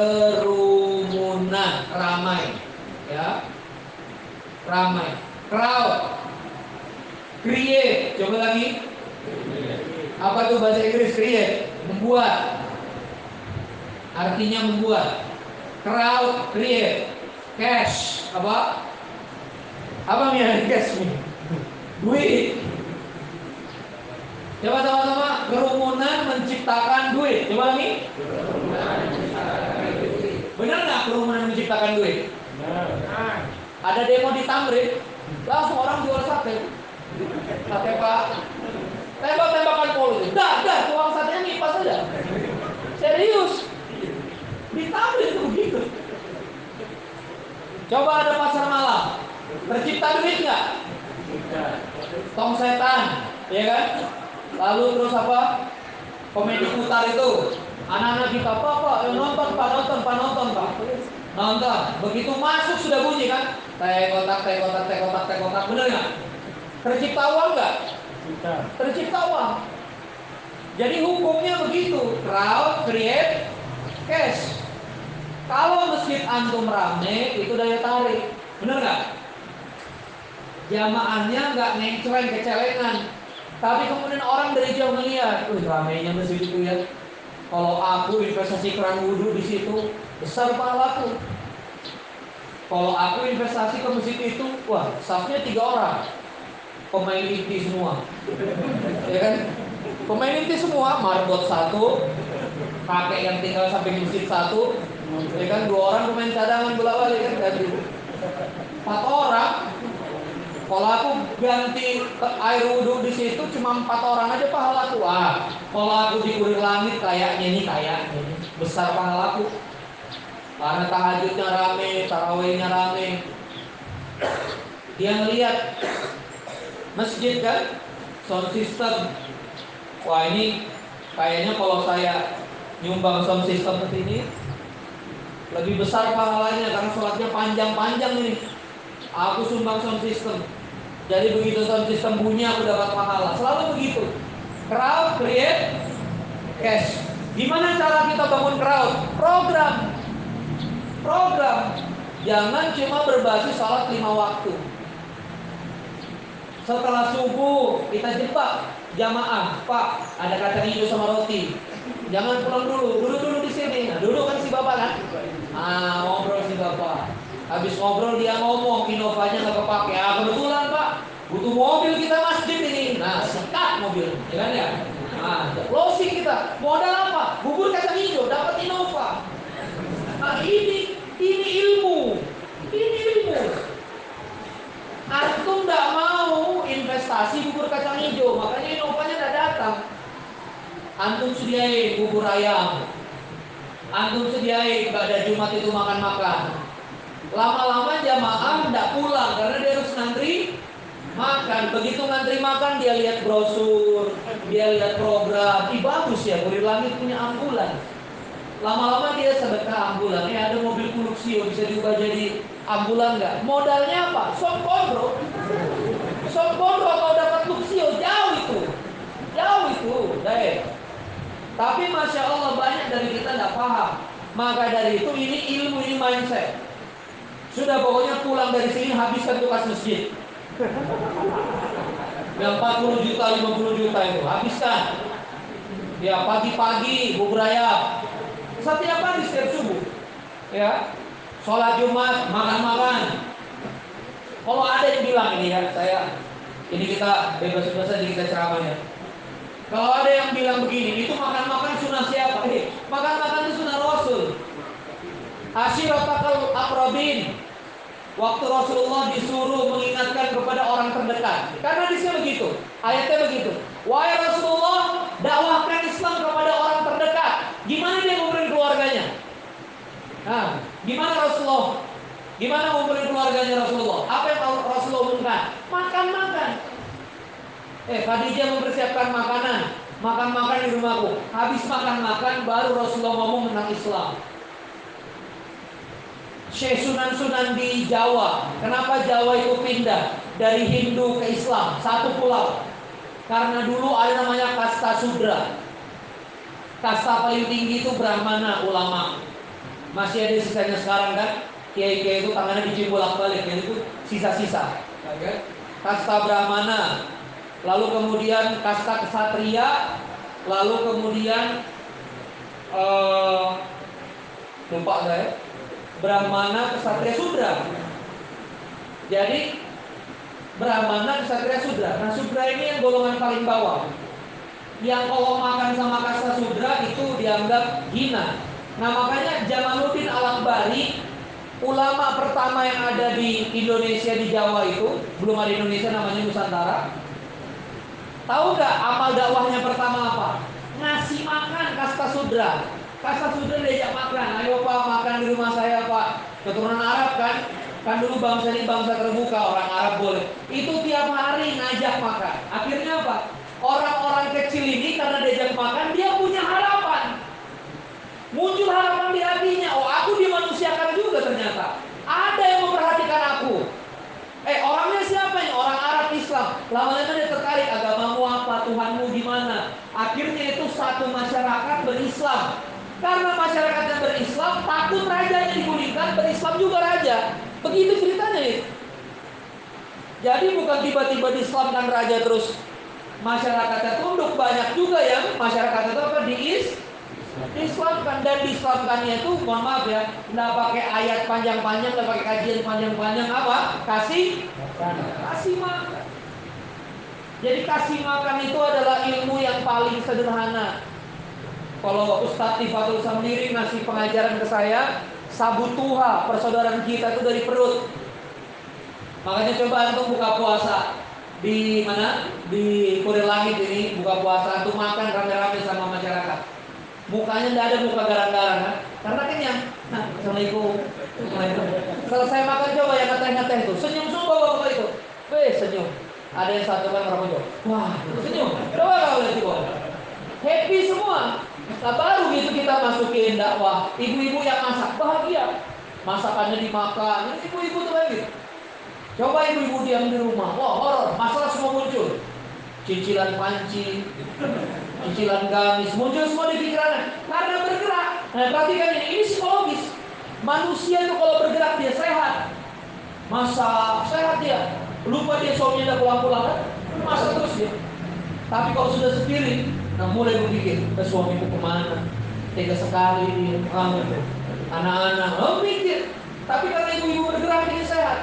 Ramai. Ya. Ramai. Crowd. Create. Coba lagi. Apa tuh bahasa Inggris create? Membuat. Artinya membuat. Crowd, create. Cash. Apa? Apa nih cash nih? Duit. Coba sama-sama. Kerumunan menciptakan duit. Coba lagi. Benar nggak kerumunan menciptakan duit? Benar. Ada demo di Tamrin, langsung orang jual sate. Sate Pak. Tembak-tembakan polisi. Dah, uang satenya ngipas saja. Serius. Di Tamrin itu begitu. Coba ada pasar malam. Tercipta duit nggak? Tong setan, ya kan? Lalu terus apa? Komedi putar itu. Anak-anak kita apa? Nonton Pak. Nonton. Begitu masuk sudah bunyi kan? Teh kotak. Bener nggak? Tercipta uang nggak? Tercipta uang. Jadi hukumnya begitu. Crowd, create, cash. Kalau masjid antum rame, itu daya tarik. Bener nggak? Jamaahnya nggak ngeceleng kecelengan. Tapi kemudian orang dari jauh melihat, ramainya masjid itu ya. Kalau aku investasi keran wudhu di situ, besar pahalaku. Kalau aku investasi ke masjid itu, wah, safnya 3 orang. Pemain inti semua. Ya kan? Pemain inti semua, marbot 1, kakek yang tinggal samping masjid 1, ya kan, 2 orang pemain cadangan bola-balik kan, ganti 4 orang. Kalau aku ganti air wudhu di situ cuma 4 orang aja pahalaku. Wah, kalau aku di kurir langit kayaknya besar pahalaku. Karena tahajudnya rame, tarawihnya rame. Dia ngelihat masjid kan, sound system. Wah, ini kayaknya kalau saya nyumbang sound system seperti ini lebih besar pahalanya karena sholatnya panjang-panjang ini. Aku sumbang sound system. Jadi begitu sound system bunyi aku dapat pahala. Selalu begitu. Crowd, create, cash. Gimana cara kita bangun crowd? Program. Jangan cuma berbasis sholat 5 waktu. Setelah subuh kita jebak jamaah. Pak, ada kacang hijau sama roti. Jangan pulang dulu. Duduk di sini. Nah, duduk kan si bapak kan? Ngobrol si bapak. Habis ngobrol dia ngomong, Innovanya nggak kepake. Kebetulan Pak, butuh mobil kita masjid ini. Nah, sekat mobil, ya kan ya? Closing kita. Modal apa? Bubur kacang hijau, dapat Innova. Nah, ini ilmu. Antum nggak mau investasi bubur kacang hijau, makanya Innovanya nggak datang. Antum sediain bubur ayam. Antum sediain pada Jumat itu makan-makan. Lama-lama jamaah tidak pulang karena dia harus ngantri makan. Begitu ngantri makan dia lihat brosur, dia lihat program. Bagus ya, Kurir Langit punya ambulan. Lama-lama dia sedekah ambulan. Ada mobil Luxio bisa diubah jadi ambulan nggak? Modalnya apa? Soft control kalau dapat Luxio jauh itu. Tapi Masya Allah banyak dari kita tidak paham. Maka dari itu ini ilmu, ini mindset. Sudah pokoknya pulang dari sini habiskan tugas masjid. Yang 40 juta, 50 juta itu habiskan. Ya, pagi-pagi bubur ayam. Setiap pagi setiap subuh. Ya. Sholat Jumat, makan-makan. Kalau ada yang bilang ini ya, ini kita bebas-bebas aja kita ceramahnya. Kalau ada yang bilang begini, itu makan-makan sunnah siapa? Makan-makan itu sunnah Rasul. Ashiratakal aqrabin. Waktu Rasulullah disuruh mengingatkan kepada orang terdekat. Karena di sini begitu. Ayatnya begitu. Wahai Rasulullah, dakwahkan Islam Gimana ngumpulin keluarganya Rasulullah? Apa yang Rasulullah umumkan? Makan-makan. Khadijah mempersiapkan makanan. Makan-makan di rumahku. Habis makan-makan baru Rasulullah ngomong tentang Islam. Syekh Sunan-Sunan di Jawa. Kenapa Jawa itu pindah dari Hindu ke Islam? Satu pulau. Karena dulu ada namanya kasta Sudra. Kasta paling tinggi itu Brahmana, ulama. Masih ada sisanya sekarang kan? Kiai-kiai itu tangannya dicium bolak-balik, itu sisa-sisa. Kasta Brahmana, lalu kemudian kasta Ksatria, lalu kemudian lupa saya, Brahmana, Ksatria, Sudra. Jadi Brahmana, Ksatria, Sudra. Nah, Sudra ini yang golongan paling bawah. Yang kalau makan sama kasta Sudra itu dianggap hina. Nah, makanya Jamaluddin Al-Akbari, ulama pertama yang ada di Indonesia, di Jawa itu, belum ada Indonesia, namanya Nusantara. Tahu nggak amal dakwahnya pertama apa? Ngasih makan kasta Sudra. Kasta Sudra diajak makan. Ayo Pak, makan di rumah saya Pak. Keturunan Arab kan? Kan dulu bangsa ini bangsa terbuka, orang Arab boleh. Itu tiap hari ngajak makan. Akhirnya apa? Orang-orang kecil ini karena diajak makan, dia punya harapan. Muncul harapan di hatinya. Oh, aku dimanusiakan juga ternyata. Ada yang memperhatikan aku. Orangnya siapa ini? Orang Arab Islam. Lama-lama dia tertarik, agamamu apa, Tuhanmu gimana. Akhirnya itu satu masyarakat berislam. Karena masyarakatnya berislam, takut rajanya digulingkan, berislam juga raja. Begitu ceritanya itu. Jadi bukan tiba-tiba diislamkan raja terus masyarakatnya tunduk. Banyak juga yang masyarakat itu apa? Diislamkan. Dan diislamkannya itu, mohon maaf ya, nggak pakai ayat panjang-panjang, nggak pakai kajian panjang-panjang. Apa? Kasih makan. Jadi kasih makan itu adalah ilmu yang paling sederhana. Kalau Ustadz Tifatul Samdiri ngasih pengajaran ke saya, sabutuha, persaudaraan kita itu dari perut. Makanya coba antum buka puasa di mana? Di Kurir Langit ini buka puasa, antum makan rame-rame sama masyarakat. Mukanya tidak ada muka garang-garang kan? Karena kenyang. Nah, Assalamualaikum. Selesai makan coba yang ngeteh-ngeteh itu, senyum semua bapak itu. Senyum. Ada yang satu kan orang itu, wah, senyum. Coba kau lihat itu. Happy semua. Nah, baru gitu kita masukin dakwah. Ibu-ibu yang masak bahagia. Masakannya dimakan. Ini ibu-ibu tuh lagi. Coba ibu-ibu diam di rumah. Wah, horor. Masalah semua muncul. Cicilan panci, cicilan gamis, muncul semua di pikirannya. Karena bergerak. Nah, perhatikan ini psikologis. Manusia itu kalau bergerak dia sehat. Masa sehat dia. Lupa dia suaminya udah pulang-pulang kan? Masa terus dia. Tapi kalau sudah sendiri, nah mulai berpikir, suamiku kemana? Tega sekali dia. Anak-anak, mikir. Tapi karena ibu-ibu bergerak ini sehat.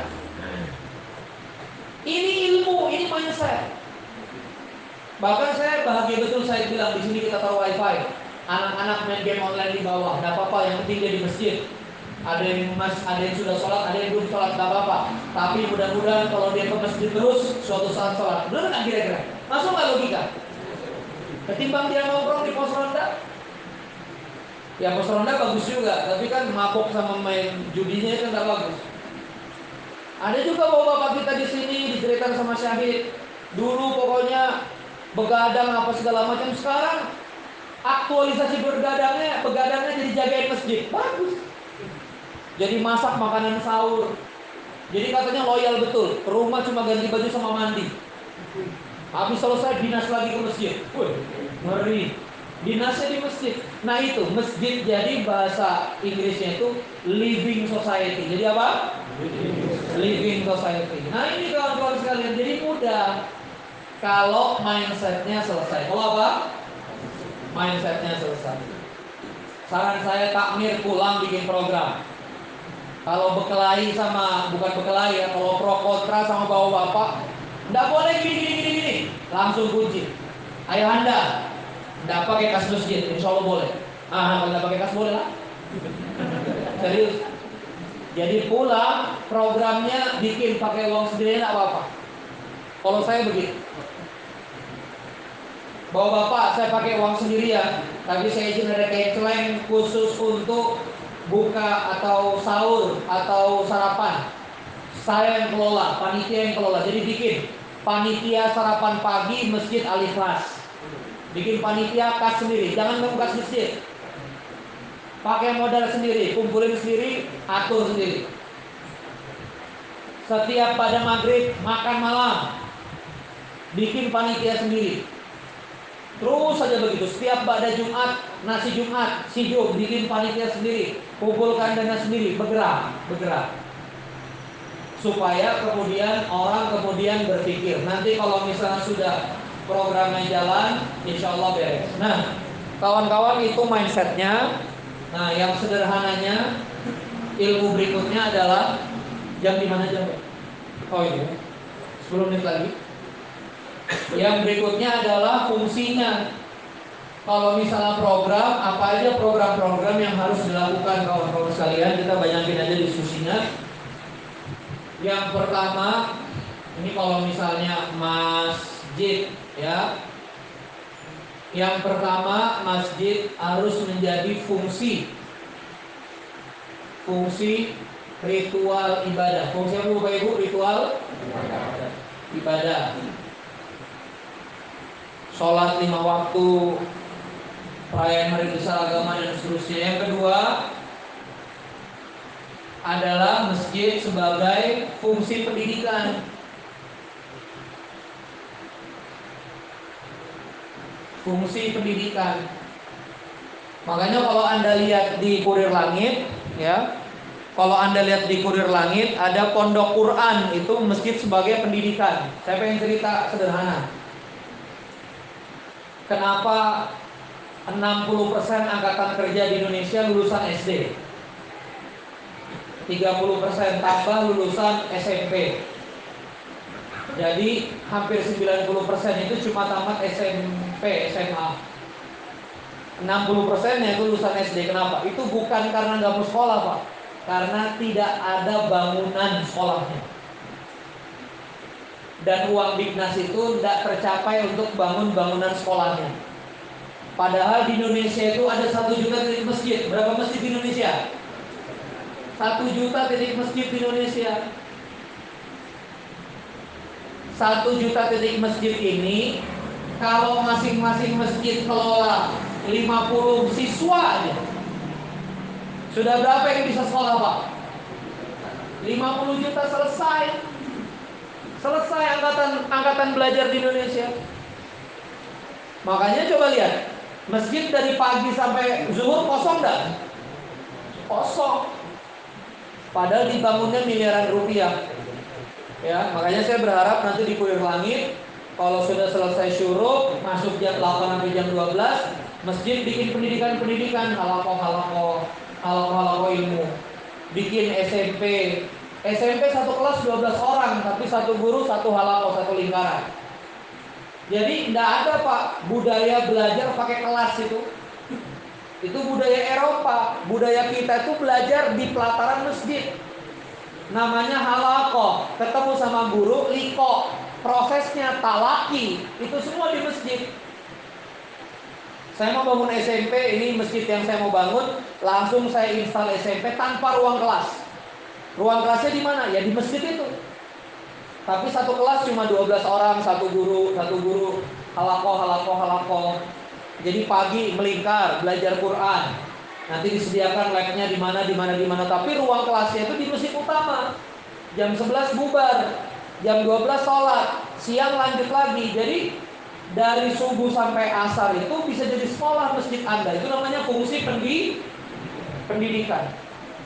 Ini ilmu, ini mindset. Bahkan saya bahagia betul saya bilang di sini kita taruh wifi. Anak-anak main game online di bawah, tidak apa-apa. Yang penting dia di masjid. Ada yang sudah sholat, ada yang belum sholat, tidak apa-apa. Tapi mudah-mudahan kalau dia ke masjid terus, suatu saat sholat. Benar nggak kira-kira? Masuk nggak logika? Ketimbang dia nongkrong di pos ronda. Ya pos ronda bagus juga, tapi kan mabok sama main judinya itu nggak bagus. Ada juga bapak-bapak kita di sini diceritakan sama Syahid. Dulu pokoknya begadang apa segala macam. Sekarang aktualisasi begadangnya jadi jagain masjid. Bagus. Jadi masak makanan sahur. Jadi katanya loyal betul. Ke rumah cuma ganti baju sama mandi. Habis selesai dinas lagi ke masjid. Wih, ngeri. Dinasnya di masjid. Nah itu masjid jadi bahasa Inggrisnya itu living society. Jadi apa? Living society. Nah ini kawan-kawan sekalian. Jadi mudah kalau mindsetnya selesai. Kalau apa? Mindsetnya selesai. Saran saya takmir pulang bikin program. Kalau berkelahi sama, bukan berkelahi ya, kalau pro kontra sama bawa bapak, nggak boleh gini. Langsung kunci. Ayo Anda, nggak pakai kas masjid, insya Allah boleh. Kalau nggak pakai kas boleh lah. Serius. Jadi pulang programnya bikin pakai uang sendiri nggak apa-apa. Kalau saya begitu. Bawa bapak saya pakai uang sendiri ya, tapi saya izin ada kayak celeng khusus untuk buka atau sahur atau sarapan, saya yang kelola, panitia yang kelola. Jadi bikin panitia sarapan pagi Masjid Al-Ikhlas. Bikin panitia kas sendiri, jangan kamu kas masjid. Pakai modal sendiri, kumpulin sendiri, atur sendiri. Setiap pada maghrib makan malam, bikin panitia sendiri. Terus saja begitu. Setiap pada Jumat, nasi Jumat, siduk, bikin panitia sendiri, kumpulkan dana sendiri, bergerak. Supaya kemudian orang kemudian berpikir, nanti kalau misalnya sudah programnya jalan, insya Allah beres. Nah, kawan-kawan, itu mindsetnya. Nah, yang sederhananya, ilmu berikutnya adalah jam di mana jam? Oh ini, 10 menit lagi. Yang berikutnya adalah fungsinya. Kalau misalnya program, apa aja program-program yang harus dilakukan kawan-kawan sekalian, kita banyakin aja diskusinya. Yang pertama, ini kalau misalnya masjid, ya. Yang pertama, masjid harus menjadi fungsi ritual ibadah. Fungsi apa Bapak Ibu? Ritual ibadah. Sholat 5 waktu, perayaan hari besar agama dan seterusnya. Yang kedua adalah masjid sebagai fungsi pendidikan. Fungsi pendidikan. Makanya kalau Anda lihat di Kurir Langit, ya, kalau Anda lihat di Kurir Langit ada pondok Quran, itu masjid sebagai pendidikan. Saya pengen cerita sederhana. Kenapa 60% angkatan kerja di Indonesia lulusan SD? 30% tambah lulusan SMP. Jadi hampir 90% itu cuma tamat SMP, SMA. 60% itu lulusan SD. Kenapa? Itu bukan karena nggak mau sekolah, Pak. Karena tidak ada bangunan sekolahnya. Dan uang Bignas itu tidak tercapai untuk bangun bangunan sekolahnya. Padahal di Indonesia itu ada 1 juta titik masjid. Berapa masjid di Indonesia? 1 juta titik masjid di Indonesia. 1 juta titik masjid ini, kalau masing-masing masjid kelola 50 siswa aja, sudah berapa yang bisa sekolah, Pak? 50 juta selesai. Selesai angkatan belajar di Indonesia. Makanya coba lihat, masjid dari pagi sampai zuhur kosong enggak? Kosong. Padahal dibangunnya miliaran rupiah. Ya, makanya saya berharap nanti di Kurir Langit, kalau sudah selesai syuruk, masuk jam 8 sampai jam 12, masjid bikin pendidikan, halakoh ilmu. Bikin SMP 1 kelas 12 orang, tapi 1 guru, 1 halakoh, 1 lingkaran. Jadi tidak ada, Pak, budaya belajar pakai kelas itu. Itu budaya Eropa. Budaya kita itu belajar di pelataran masjid. Namanya halakoh, ketemu sama guru, liko, prosesnya talaki, itu semua di masjid. Saya mau bangun SMP, ini masjid yang saya mau bangun, langsung saya install SMP tanpa ruang kelas. Ruang kelasnya di mana? Ya di masjid itu. Tapi 1 kelas cuma 12 orang, 1 guru, halakoh. Jadi pagi melingkar, belajar Quran. Nanti disediakan labnya di mana. Tapi ruang kelasnya itu di masjid utama. Jam 11 bubar, jam 12 sholat, siang lanjut lagi. Jadi dari subuh sampai asar itu bisa jadi sekolah masjid Anda. Itu namanya fungsi pendidikan.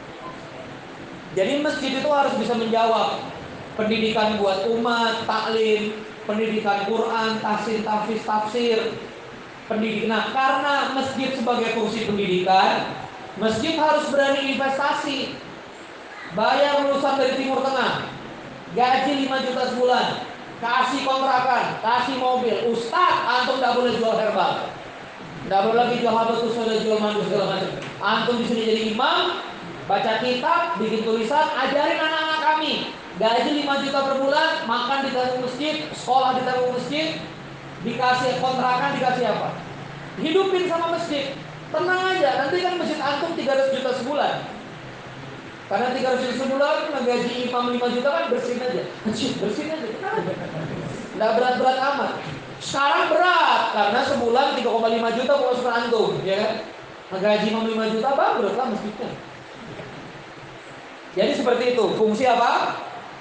Jadi masjid itu harus bisa menjawab pendidikan buat umat, taklim, pendidikan Quran, tafsir, pendidikan. Nah, karena masjid sebagai fungsi pendidikan, masjid harus berani investasi. Bayar lulusan dari Timur Tengah, gaji 5 juta sebulan, kasih kontrakan, kasih mobil. Ustaz, antum tidak boleh jual herbal, tidak boleh lagi jual habatus sauda, jual madu segala macam. Antum di sini jadi imam, baca kitab, bikin tulisan, ajarin anak-anak kami. Gaji 5 juta per bulan, makan ditanggung masjid, sekolah ditanggung masjid, dikasih kontrakan, dikasih apa? Hidupin sama masjid. Tenang aja, nanti kan masjid antum 300 juta sebulan. Karena 300 juta sebulan, gaji imam 5 juta kan bersin aja. Bersin aja, tenang aja. Nggak berat-berat amat. Sekarang berat, karena sebulan 3,5 juta pemasukan antum, ya kan? Gaji imam 5 juta, bangkrut lah masjidnya. Jadi seperti itu, fungsi apa?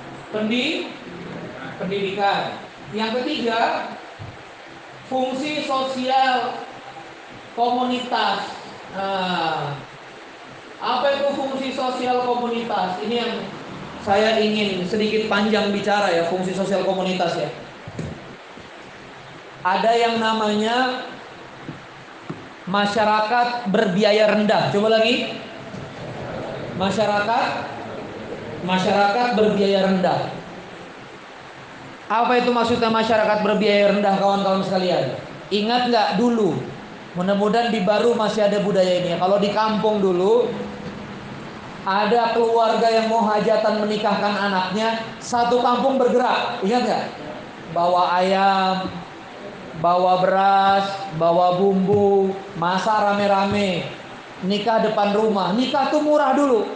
Pendidikan. Yang ketiga, fungsi sosial komunitas. Nah, apa itu fungsi sosial komunitas? Ini yang saya ingin sedikit panjang bicara ya, fungsi sosial komunitas ya. Ada yang namanya masyarakat berbiaya rendah. Coba lagi. Masyarakat berbiaya rendah. Apa itu maksudnya masyarakat berbiaya rendah, kawan-kawan sekalian? Ingat nggak dulu? Mudah-mudahan di Baru masih ada budaya ini. Kalau di kampung dulu ada keluarga yang mau hajatan menikahkan anaknya, satu kampung bergerak. Ingat nggak? Bawa ayam, bawa beras, bawa bumbu, masak rame-rame. Nikah depan rumah. Nikah tuh murah dulu.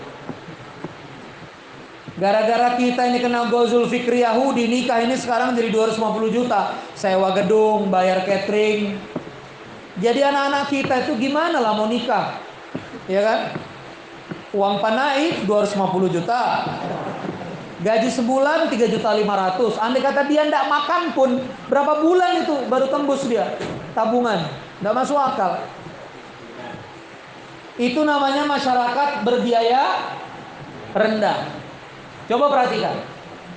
Gara-gara kita ini kena Gozul Fikri Yahudi, nikah ini sekarang jadi 250 juta. Sewa gedung, bayar catering. Jadi anak-anak kita itu gimana lah mau nikah? Ya kan? Uang naik 250 juta. Gaji sebulan 3.500.000. Andai kata dia tidak makan pun, berapa bulan itu baru tembus dia tabungan. Tidak masuk akal. Itu namanya masyarakat berbiaya rendah. Coba perhatikan.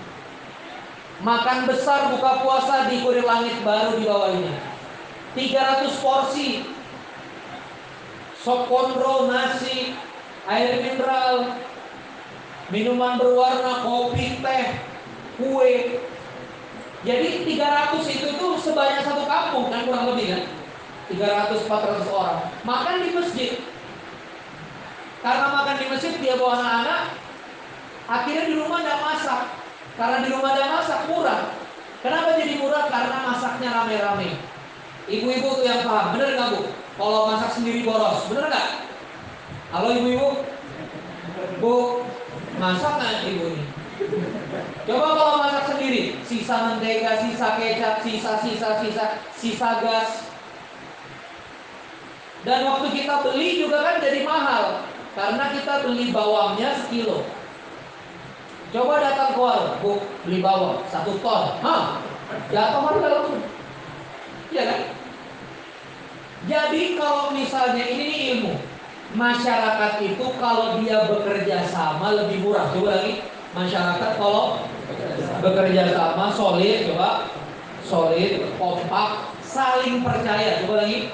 Makan besar buka puasa di Kurir Langit Baru di bawahnya. 300 porsi. Sop kondro, nasi, air mineral, minuman berwarna, kopi, teh, kue. Jadi 300 itu tuh sebanyak satu kampung kan, kurang lebih kan. 300-400 orang. Makan di masjid. Karena makan di masjid dia bawa anak-anak. Akhirnya di rumah tidak masak. Karena di rumah tidak masak, murah. Kenapa jadi murah? Karena masaknya rame-rame. Ibu-ibu tuh yang paham, bener nggak Bu? Kalau masak sendiri boros, bener nggak? Halo ibu-ibu? Bu, masak nggak ibu ini? Coba kalau masak sendiri, sisa mentega, sisa kecap, sisa gas. Dan waktu kita beli juga kan jadi mahal, karena kita beli bawangnya sekilo. Coba datang ke warung, Bu, beli bawang 1 ton. Hah? Jatuh harga langsung. Iya kan? Jadi kalau misalnya ini ilmu, masyarakat itu kalau dia bekerja sama lebih murah. Coba lagi, masyarakat kalau bekerja sama solid, coba solid, kompak, saling percaya. Coba lagi.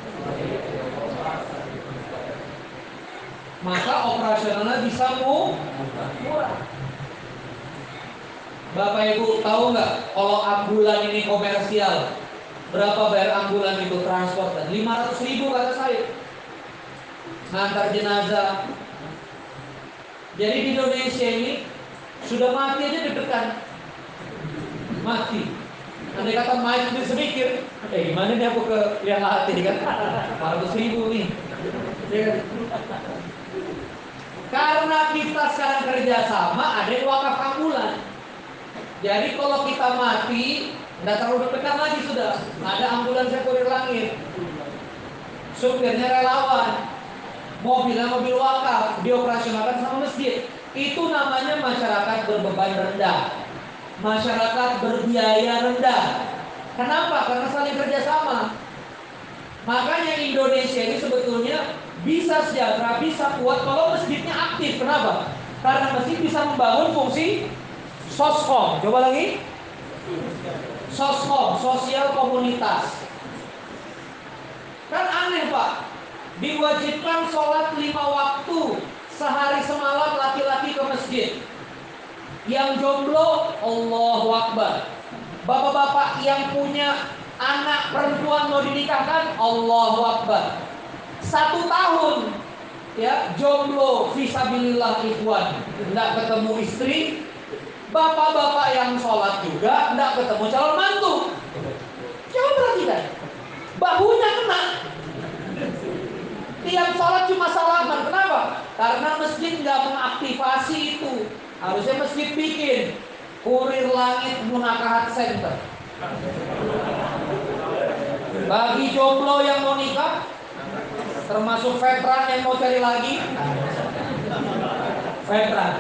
Maka operasionalnya bisa murah. Bapak Ibu tahu nggak kalau ambulan ini komersial berapa bayar ambulan itu transportan? 500.000 kata saya. Ngantar jenazah. Jadi di Indonesia ini sudah mati aja deg-degan. Mati. Andai kata mati sedikit, gimana nih aku ke yang hati kan? 400.000 nih. Karena kita sekarang kerja sama, ada yang wakaf ambulan. Jadi kalau kita mati, tidak terlalu deg-degan lagi sudah. Ada ambulans Kurir Langit. Supirnya relawan. Mobilnya mobil wakaf, dioperasionalkan sama masjid. Itu namanya masyarakat berbeban rendah. Masyarakat berbiaya rendah. Kenapa? Karena saling kerjasama. Makanya Indonesia ini sebetulnya bisa sejahtera, bisa kuat kalau masjidnya aktif. Kenapa? Karena masjid bisa membangun fungsi soskom. Coba lagi. Soskom, sosial komunitas. Kan aneh Pak. Diwajibkan sholat 5 waktu sehari semalam laki-laki ke masjid. Yang jomblo, Allahu Akbar. Bapak-bapak yang punya anak perempuan mau dinikahkan, Allahu Akbar. 1 tahun ya jomblo fisabilillah ikhwan, tidak ketemu istri. Bapak-bapak yang sholat juga tidak ketemu calon mantu. Coba perhatikan, bahunya kena. Kurir Langit Munakahat Center. Bagi jomblo yang mau nikah, termasuk veteran yang mau cari lagi, veteran,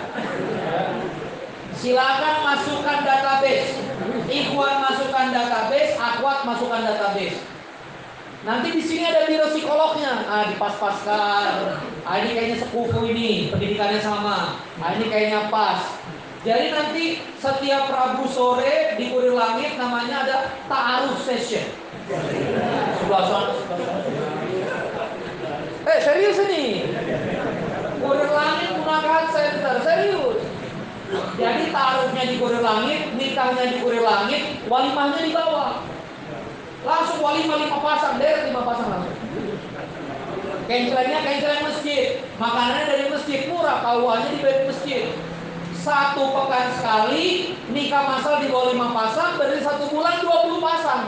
silakan masukkan database. Ikhwan masukkan database, akhwat masukkan database. Nanti di sini ada biro psikolognya. Dipas-paskan. Ini kayaknya sepupu ini, pendidikannya sama. Ini kayaknya pas. Jadi nanti setiap Rabu sore di Kurir Langit namanya ada ta'aruf session. Sebelah sana. Serius ini. Kurir Langit Munakahat Center, serius. Jadi ta'arufnya di Kurir Langit, nikahnya di Kurir Langit, walimahnya di bawah. Langsung walimah 5 pasang, deret 5 pasang langsung. Kencelennya kencelen masjid, makanannya dari masjid, murah, KUA-nya di masjid. 1 pekan sekali, nikah masal di bawah 5 pasang, berarti 1 bulan 20 pasang.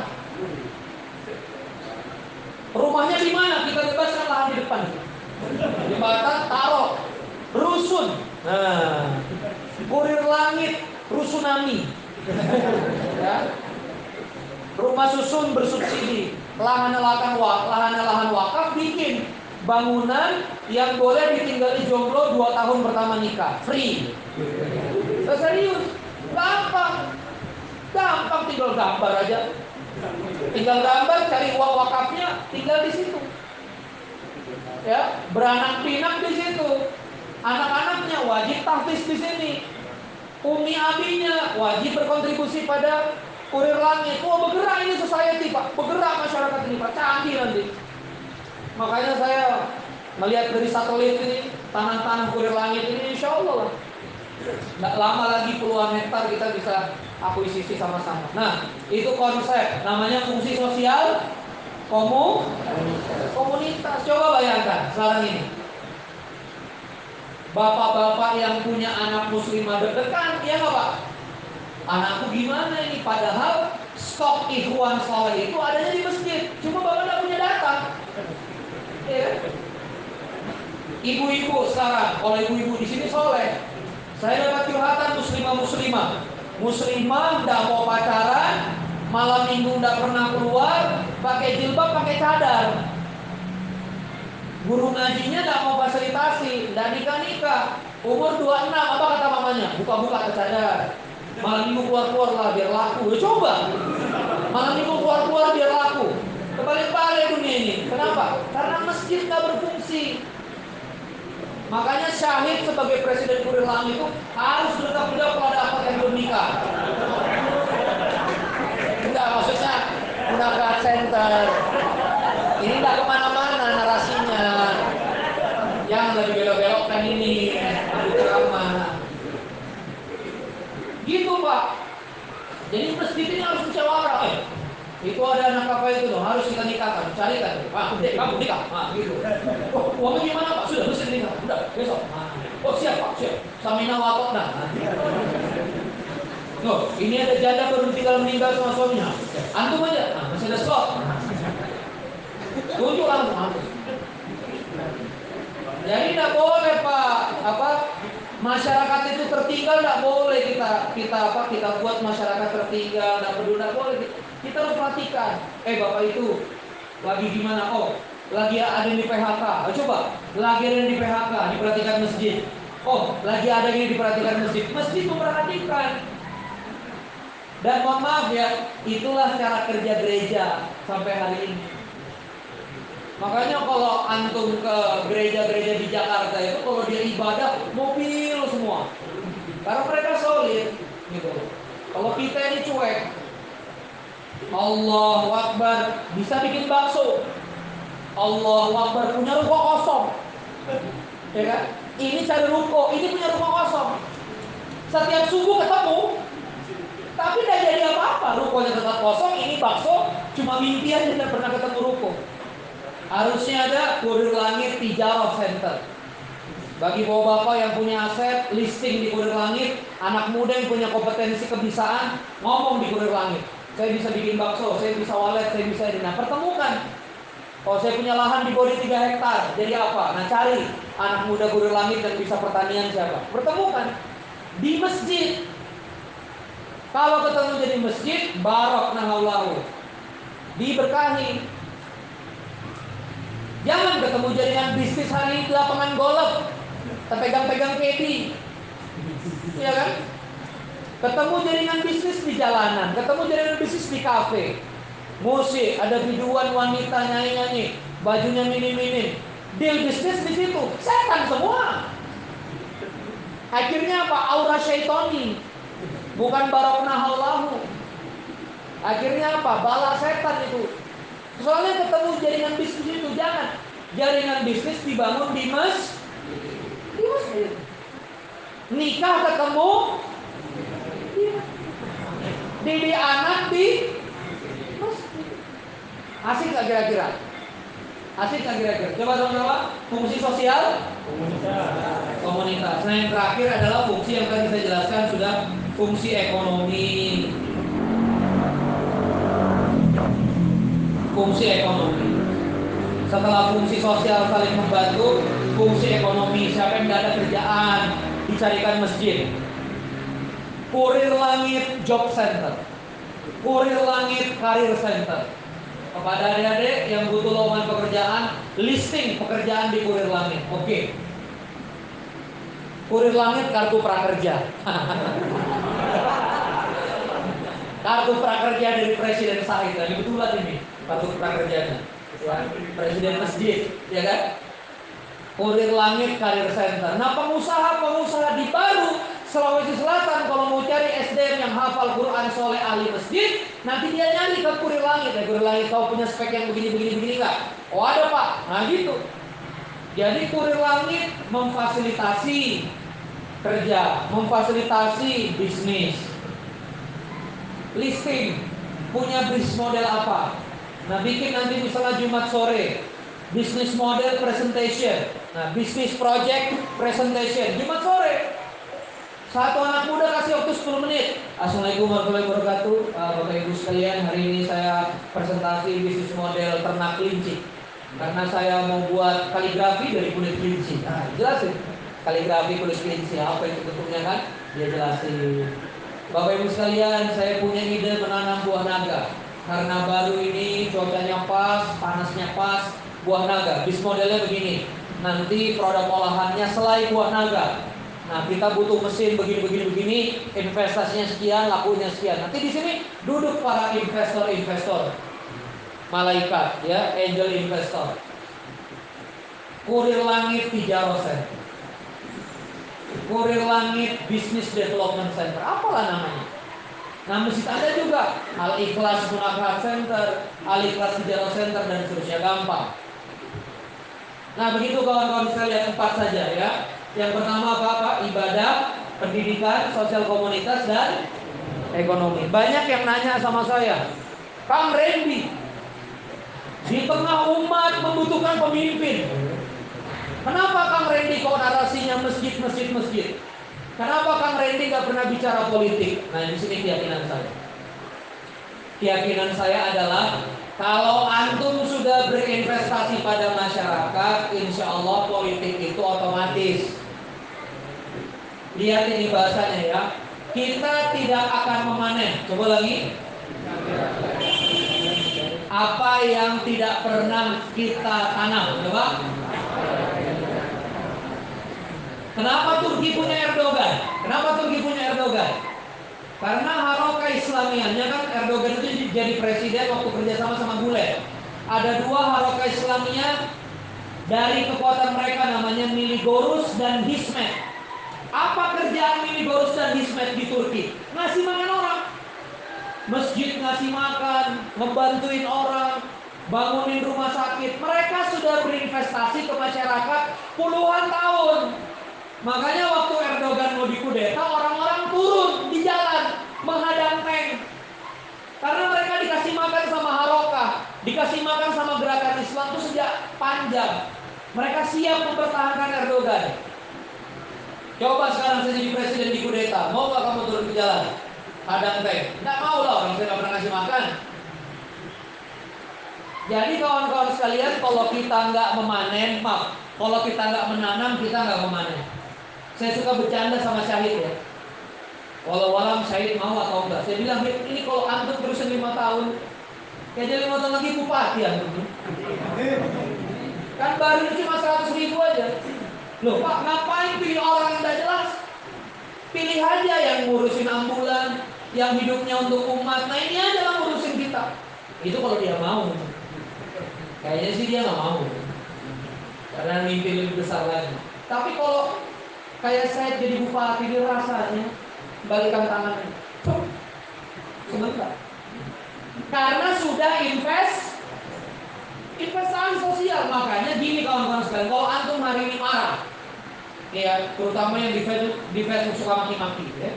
Rumahnya di mana? Kita bebaskan lahan di depan. Jembatan taruh, rusun. Kurir Langit, rusunami. Ya. Rumah susun bersubsidi, lahan-lahan wakaf bikin bangunan yang boleh ditinggali jomblo 2 tahun pertama nikah, free. Serius, gampang tinggal gambar aja, tinggal gambar, cari uang wakafnya, tinggal di situ. Ya, beranak pinak di situ, anak-anaknya wajib tahfiz di sini, umi abinya wajib berkontribusi pada Kurir Langit. Bergerak ini society Pak, bergerak masyarakat ini Pak, canggih nanti. Makanya saya melihat dari satelit ini, tanah-tanah Kurir Langit ini insya Allah lah, nggak lama lagi puluhan hektar kita bisa akuisisi sama-sama. Nah, itu konsep, namanya fungsi sosial komunitas. Coba bayangkan sekarang ini, bapak-bapak yang punya anak muslimah deg-degan, ya nggak Pak? Anakku gimana ini? Padahal stok ikhwan soleh itu adanya di masjid, cuma bapak tidak punya data. Ya. Ibu-ibu sekarang, kalau ibu-ibu di sini soleh, saya dapat curhatan muslimah tidak mau pacaran, malam minggu tidak pernah keluar, pakai jilbab, pakai cadar. Guru ngajinya tidak mau fasilitasi, tidak nikah. Umur 26, apa kata mamanya? Buka-buka ke cadar. Malam minggu keluar-keluar lah biar laku. Coba malam minggu keluar-keluar biar laku. Kebalik-balik dunia ini. Kenapa? Karena masjid nggak berfungsi. Makanya Syahid sebagai presiden Kurir Langit itu harus bertanggung jawab kalau ada akad yang belum nikah. Enggak, maksudnya Munakahat Center. Ini nggak kemana-mana narasinya. Yang lebih belok-belokkan ini ceramah. Gitu Pak. Jadi masjid ini harus musyawarah. Itu ada anak apa itu dong, harus kita nikahkan, carikan. Kamu nikah. Gitu. Uangnya gimana Pak? Sudah nikah. Udah, besok. Siap Pak, siap. Samina watok dah. Ini ada janda baru tinggal meninggal sama suaminya. Antum aja. Masih ada slot. Tunjuk langsung. Jadi tidak boleh Pak, masyarakat itu tertinggal, tidak boleh kita buat masyarakat tertinggal, tidak boleh. Kita harus perhatikan. Bapak itu lagi gimana? Lagi ada yang di PHK. Coba, lagi ada yang di PHK, diperhatikan masjid. Lagi ada yang diperhatikan masjid. Masjid memperhatikan. Dan mohon maaf ya, itulah cara kerja gereja sampai hari ini. Makanya kalau antum ke gereja-gereja di Jakarta itu, kalau dia ibadah mobil semua, karena mereka solid gitu. Kalau kita ini cuek, Allahu Akbar, bisa bikin bakso, Allahu Akbar, punya ruko kosong, ya kan? Ini cari ruko, ini punya ruko kosong. Setiap subuh ketemu, tapi tidak jadi apa-apa. Rukonya tetap kosong, ini bakso cuma mimpi aja, tidak pernah ketemu ruko. Harusnya ada Kurir Langit Tijarah Center. Bagi bapak-bapak yang punya aset, listing di Kurir Langit. Anak muda yang punya kompetensi kebisaan, ngomong di Kurir Langit. Saya bisa bikin bakso, saya bisa walet, saya bisa ini. Nah, pertemukan. Kalau saya punya lahan di bawah 3 hektar, jadi apa? Nah, cari anak muda Kurir Langit dan bisa pertanian siapa. Pertemukan di masjid. Kalau ketemu jadi masjid, barok nahallahu, diberkahi. Jangan ketemu jaringan bisnis hari ini lapangan golf, terpegang-pegang kedi, ya kan? Ketemu jaringan bisnis di jalanan, ketemu jaringan bisnis di kafe, musik, ada biduan wanita nyanyi-nyanyi, bajunya minim-minim, deal bisnis di situ, setan semua. Akhirnya apa? Aura syaitoni, bukan baroknahallahu. Akhirnya apa? Bala setan itu. Soalnya ketemu jaringan bisnis itu, jangan. Jaringan bisnis dibangun di masjid. Nikah ketemu, didik anak di masjid. Asik nggak kira-kira? Asik nggak kira-kira? Coba sama-sama. Fungsi sosial, komunitas. Nah, yang terakhir adalah fungsi yang tadi saya jelaskan sudah, fungsi ekonomi. Fungsi ekonomi. Setelah fungsi sosial saling membantu, fungsi ekonomi. Siapa yang tidak ada kerjaan, dicarikan masjid. Kurir Langit Job Center, Kurir Langit Career Center. Kepada adik-adik yang butuh lowongan pekerjaan, listing pekerjaan di Kurir Langit. Oke. Kurir Langit kartu prakerja. Kartu prakerja dari Presiden Said. Ini betulan ini kartu prakerjanya. Ya, Presiden masjid, ya kan? Kurir Langit Career Center. Nah, pengusaha di Baru, Sulawesi Selatan, kalau mau cari SDM yang hafal Quran, soleh, ahli masjid, nanti dia nyari ke Kurir Langit. Kurir Langit, kau punya spek yang begini nggak? Oh ada Pak. Nah gitu. Jadi Kurir Langit memfasilitasi kerja, memfasilitasi bisnis. Listing, punya bisnis model apa? Nah bikin nanti misalnya Jumat sore, bisnis model presentation. Nah bisnis project presentation, Jumat sore. Satu anak muda kasih waktu 10 menit. Assalamualaikum warahmatullahi wabarakatuh. Bapak Ibu sekalian, hari ini saya presentasi bisnis model ternak kelinci. Karena saya mau buat kaligrafi dari kulit kelinci. Nah, jelasin. Kaligrafi kulit kelinci, apa itu bentuknya kan? Dia jelasin. Bapak Ibu sekalian, saya punya ide menanam buah naga. Karena baru ini cuacanya pas, panasnya pas, buah naga. Bisnis modelnya begini. Nanti produk olahannya selai buah naga. Nah, kita butuh mesin begini, investasinya sekian, lakunya sekian. Nanti di sini duduk para investor, malaikat, ya, angel investor. Kurir Langit Tijaro Center, Kurir Langit Business Development Center, apalah namanya. Nah, masjid ada juga Al-Ikhlas Munakhat Center, Al-Ikhlas Tijaro Center, dan seterusnya, gampang. Nah, begitu kawan-kawan sekalian, 4 saja ya. Yang pertama apa? Ibadah, pendidikan, sosial komunitas, dan ekonomi. Banyak yang nanya sama saya, Kang Randy, di tengah umat membutuhkan pemimpin, kenapa Kang Randy kok narasinya masjid? Kenapa Kang Randy gak pernah bicara politik? Nah, di sini keyakinan saya. Keyakinan saya adalah kalau antum sudah berinvestasi pada masyarakat, insya Allah politik itu otomatis. Lihat ini bahasanya ya. Kita tidak akan memanen. Coba lagi. Apa yang tidak pernah kita tanam? Coba. Kenapa Turki punya Erdogan? Karena haroka Islamiyahnya kan, Erdogan itu jadi presiden waktu kerjasama sama Gulen. Ada 2 haroka Islamiyah dari kekuatan mereka, namanya Miligorus dan Hizmet. Apa kerjaan Miligorus dan Hizmet di Turki? Ngasih makan orang. Masjid ngasih makan, ngebantuin orang, bangunin rumah sakit. Mereka sudah berinvestasi ke masyarakat puluhan tahun. Makanya waktu Erdogan mau dikudeta, orang-orang turun di jalan menghadang tank. Karena mereka dikasih makan sama harokah, dikasih makan sama gerakan Islam itu sejak panjang. Mereka siap mempertahankan Erdogan. Coba sekarang saya jadi presiden dikudeta, mau gak kamu turun ke jalan? Hadang tank? Nggak mau lah, orang saya gak pernah kasih makan. Jadi kawan-kawan sekalian, kalau kita nggak memanen, kalau kita nggak menanam, kita nggak memanen. Saya suka bercanda sama Syahid ya. Walau alam Syahid mau atau enggak. Saya bilang, ini kalau antum terusin 5 tahun, kayaknya 5 tahun lagi bupati antum. Kan baru cuma 100 ribu aja. Loh Pak, ngapain pilih orang yang tidak jelas? Pilih aja yang ngurusin ambulan, yang hidupnya untuk umat. Nah ini aja yang ngurusin kita. Itu kalau dia mau. Kayaknya sih dia nggak mau. Karena mimpi lebih besar lagi. Tapi kalau kayak saya jadi bupati, dia rasanya balikan tangannya. Sebentar. Karena sudah investasi sosial. Makanya gini kawan-kawan sekalian, kalau antum hari ini marah, ya terutama yang di Facebook suka maki-maki, ya.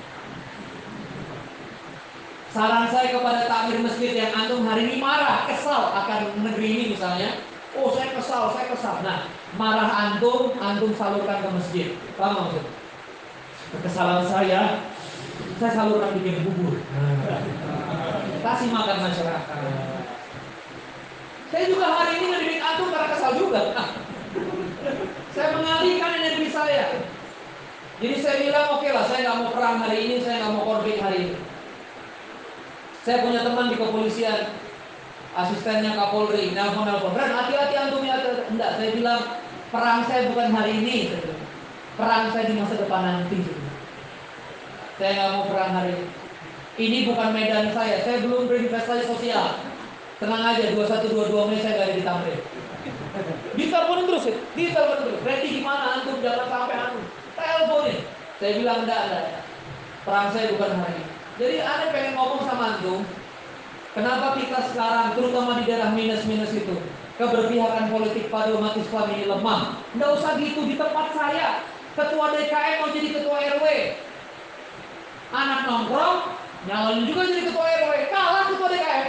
Saran saya kepada takmir masjid yang antum hari ini marah, kesal akan negeri ini misalnya. Oh saya kesal. Nah, marah antum salurkan ke masjid. Paham maksudnya? Kesalahan saya salurkan bikin bubur. Kasih makan masyarakat. Saya juga hari ini ngedidik antum karena kesal juga. Saya mengalihkan energi saya. Jadi saya bilang oke lah, saya nggak mau perang hari ini, saya nggak mau konflik hari ini. Saya punya teman di kepolisian, asistennya Kapolri, nelpon, Ren hati-hati antum ya. Enggak, saya bilang perang saya bukan hari ini, perang saya di masa depan nanti. Saya nggak mau perang hari ini. Ini bukan medan saya belum berinvestasi sosial. Tenang aja, 21-22 Mei saya nggak ada di Tamrin. Diteleponin terus. Ready gimana antum? Jangan sampai antum. Teleponin. Saya bilang enggak. Perang saya bukan hari ini. Jadi aneh pengen ngomong sama antum, kenapa kita sekarang, terutama di daerah minus-minus itu, keberpihakan politik pada umat Islam ini lemah. Nggak usah gitu, di tempat saya, ketua DKM mau jadi ketua RW, anak nongkrong, nyalonin juga jadi ketua RW, kalah ketua DKM.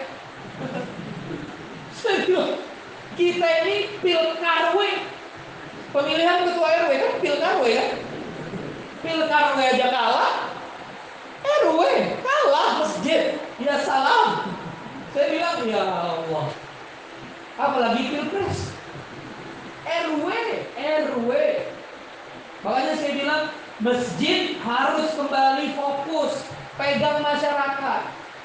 Serius, kita ini pilkarwe, pemilihan ketua RW kan pilkarwe ya, pilkarwe aja kalah. RW kalah masjid, ya salam. Saya bilang ya Allah, apalagi pilpres. RW. Makanya saya bilang masjid harus kembali fokus, pegang masyarakat.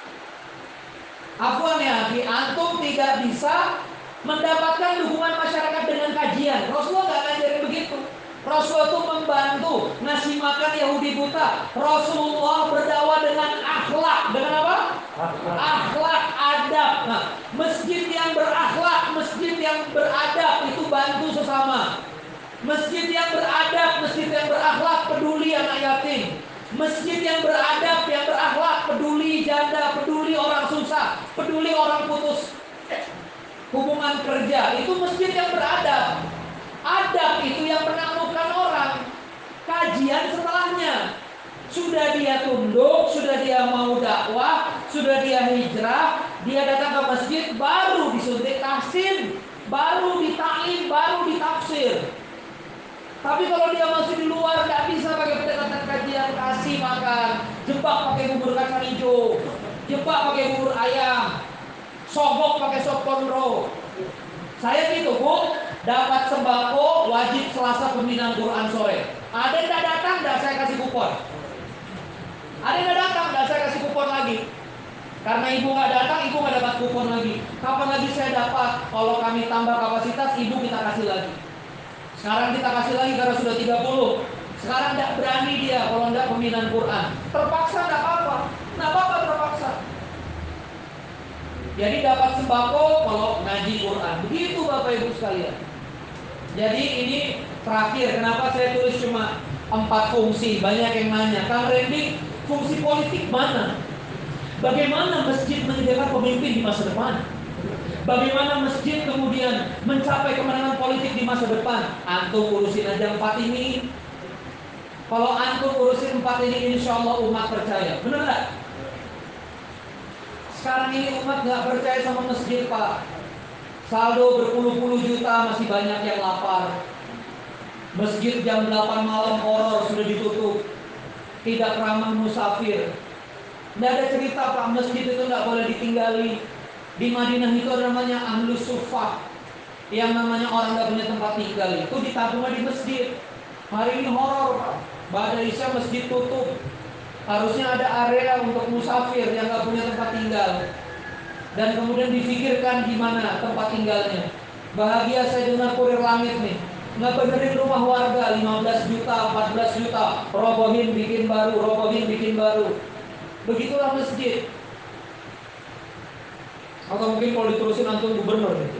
Afwan ya, antum tidak bisa mendapatkan dukungan masyarakat dengan kajian. Rasulullah nggak ngajarin begitu. Rasulullah itu membantu ngasih makan Yahudi buta. Rasulullah berdakwah dengan akhlak. Dengan apa? Akhlak, adab. Nah, masjid yang berakhlak, masjid yang beradab itu bantu sesama. Masjid yang beradab, masjid yang berakhlak peduli anak yatim. Masjid yang beradab, yang berakhlak peduli janda, peduli orang susah, peduli orang putus hubungan kerja. Itu masjid yang beradab. Adab itu yang menaklukkan orang. Kajian setelahnya. Sudah dia tunduk, sudah dia mau dakwah, sudah dia hijrah, dia datang ke masjid, baru disuntik tahsin, baru ditaklim, baru ditafsir. Tapi kalau dia masih di luar, nggak bisa pakai pendekatan kajian, kasih makan, jebak pakai bubur kacang hijau, jebak pakai bubur ayam, sogok pakai sop konro. Saya gitu Bu, dapat sembako wajib Selasa pembinaan Quran sore. Ada yang tidak datang, tidak saya kasih kupon. Ada yang tidak datang, tidak saya kasih kupon lagi. Karena ibu nggak datang, ibu nggak dapat kupon lagi. Kapan lagi saya dapat? Kalau kami tambah kapasitas, ibu kita kasih lagi. Sekarang kita kasih lagi karena sudah 30. Sekarang tidak berani dia kalau tidak pembinaan Quran. Terpaksa tidak apa-apa. Tidak apa-apa terpaksa. Jadi dapat sembako kalau ngaji Quran. Begitu Bapak Ibu sekalian. Jadi ini terakhir, kenapa saya tulis cuma 4 fungsi. Banyak yang nanya, Kang Randy, fungsi politik mana? Bagaimana masjid menyediakan pemimpin di masa depan? Bagaimana masjid kemudian mencapai kemenangan politik di masa depan? Antum urusin aja 4 ini. Kalau antum urusin 4 ini, insya Allah umat percaya. Benar nggak? Sekarang ini umat nggak percaya sama masjid Pak. Saldo berpuluh-puluh juta, masih banyak yang lapar. Masjid jam 8 malam horor sudah ditutup. Tidak ramah musafir. Tidak ada cerita Pak, masjid itu nggak boleh ditinggali. Di Madinah itu namanya Ahlus Suffah, yang namanya orang nggak punya tempat tinggal. Itu ditampung di masjid. Hari ini horor Pak. Ba'da Isya masjid tutup. Harusnya ada area untuk musafir yang nggak punya tempat tinggal. Dan kemudian difikirkan gimana tempat tinggalnya. Bahagia saya dengar kurir langit nih, nggak benerin rumah warga 15 juta, 14 juta, robohin bikin baru, robohin bikin baru. Begitulah masjid. Atau mungkin kalau diterusin antum gubernur gitu.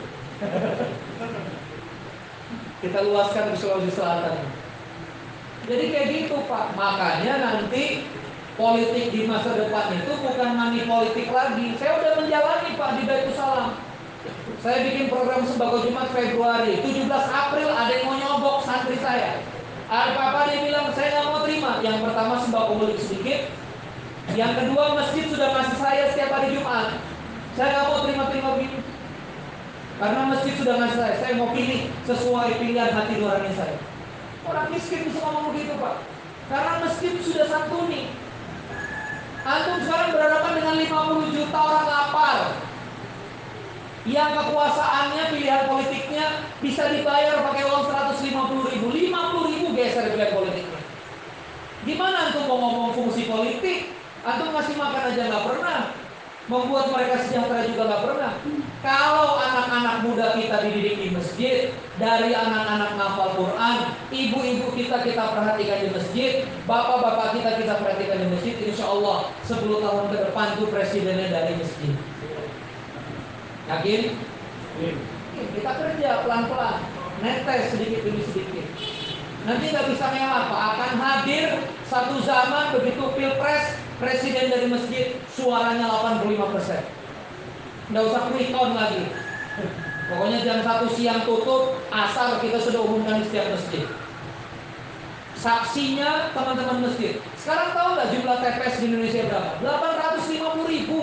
Kita luaskan ke Sulawesi Selatan. Jadi kayak gitu Pak. Makanya nanti politik di masa depan itu bukan money politik lagi. Saya udah menjalani Pak di Baitussalam. Saya bikin program sembako Jumat Februari. 17 April ada yang mau nyobok santri saya. Apa-apa dia bilang saya nggak mau terima. Yang pertama sembako beli sedikit. Yang kedua masjid sudah ngasih saya setiap hari Jumat. Saya nggak mau terima-terima begini. Karena masjid sudah ngasih saya mau pilih sesuai pilihan hati nurani saya. Orang miskin bisa ngomong begitu Pak. Karena masjid sudah santuni. Antum sekarang berhadapan dengan 50 juta orang lapar, yang kekuasaannya, pilihan politiknya bisa dibayar pakai uang 150 ribu. 50 ribu geser pilihan politiknya. Gimana antum mau ngomong fungsi politik? Antum ngasih makan aja nggak pernah. Membuat mereka sejahtera juga nggak pernah. Kalau anak-anak muda kita dididik di masjid, dari anak-anak ngafal Quran, ibu-ibu kita perhatikan di masjid, bapak-bapak kita perhatikan di masjid, insya Allah 10 tahun ke depan tuh presidennya dari masjid. Yakin? Kita kerja pelan-pelan, netes sedikit demi sedikit. Nanti nggak bisa ngelak Pak. Akan hadir satu zaman begitu pilpres, presiden dari masjid suaranya 85%. Nggak usah quick count lagi. Pokoknya jam 1 siang tutup, asar kita sudah umumkan di setiap masjid. Saksinya teman-teman masjid. Sekarang tahu nggak jumlah TPS di Indonesia berapa? 850 ribu.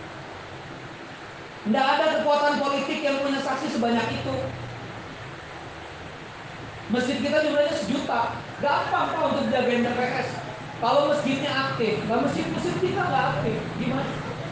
Nggak ada kekuatan politik yang punya saksi sebanyak itu. Masjid kita jumlahnya 1 juta. Gampang Pak untuk jagain TPS. Kalau masjidnya aktif, nah masjid kita nggak aktif, gimana?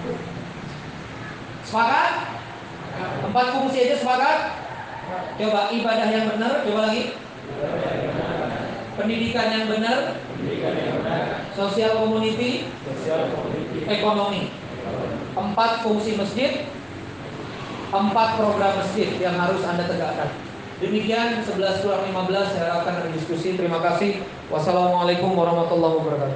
Sepakat? 4 fungsi aja sepakat? Coba ibadah yang benar, coba lagi. Pendidikan yang benar, sosial community, ekonomi. 4 fungsi masjid, 4 program masjid yang harus Anda tegakkan. Demikian 11 kurang 15 saya akan berdiskusi. Terima kasih. Wassalamualaikum warahmatullahi wabarakatuh.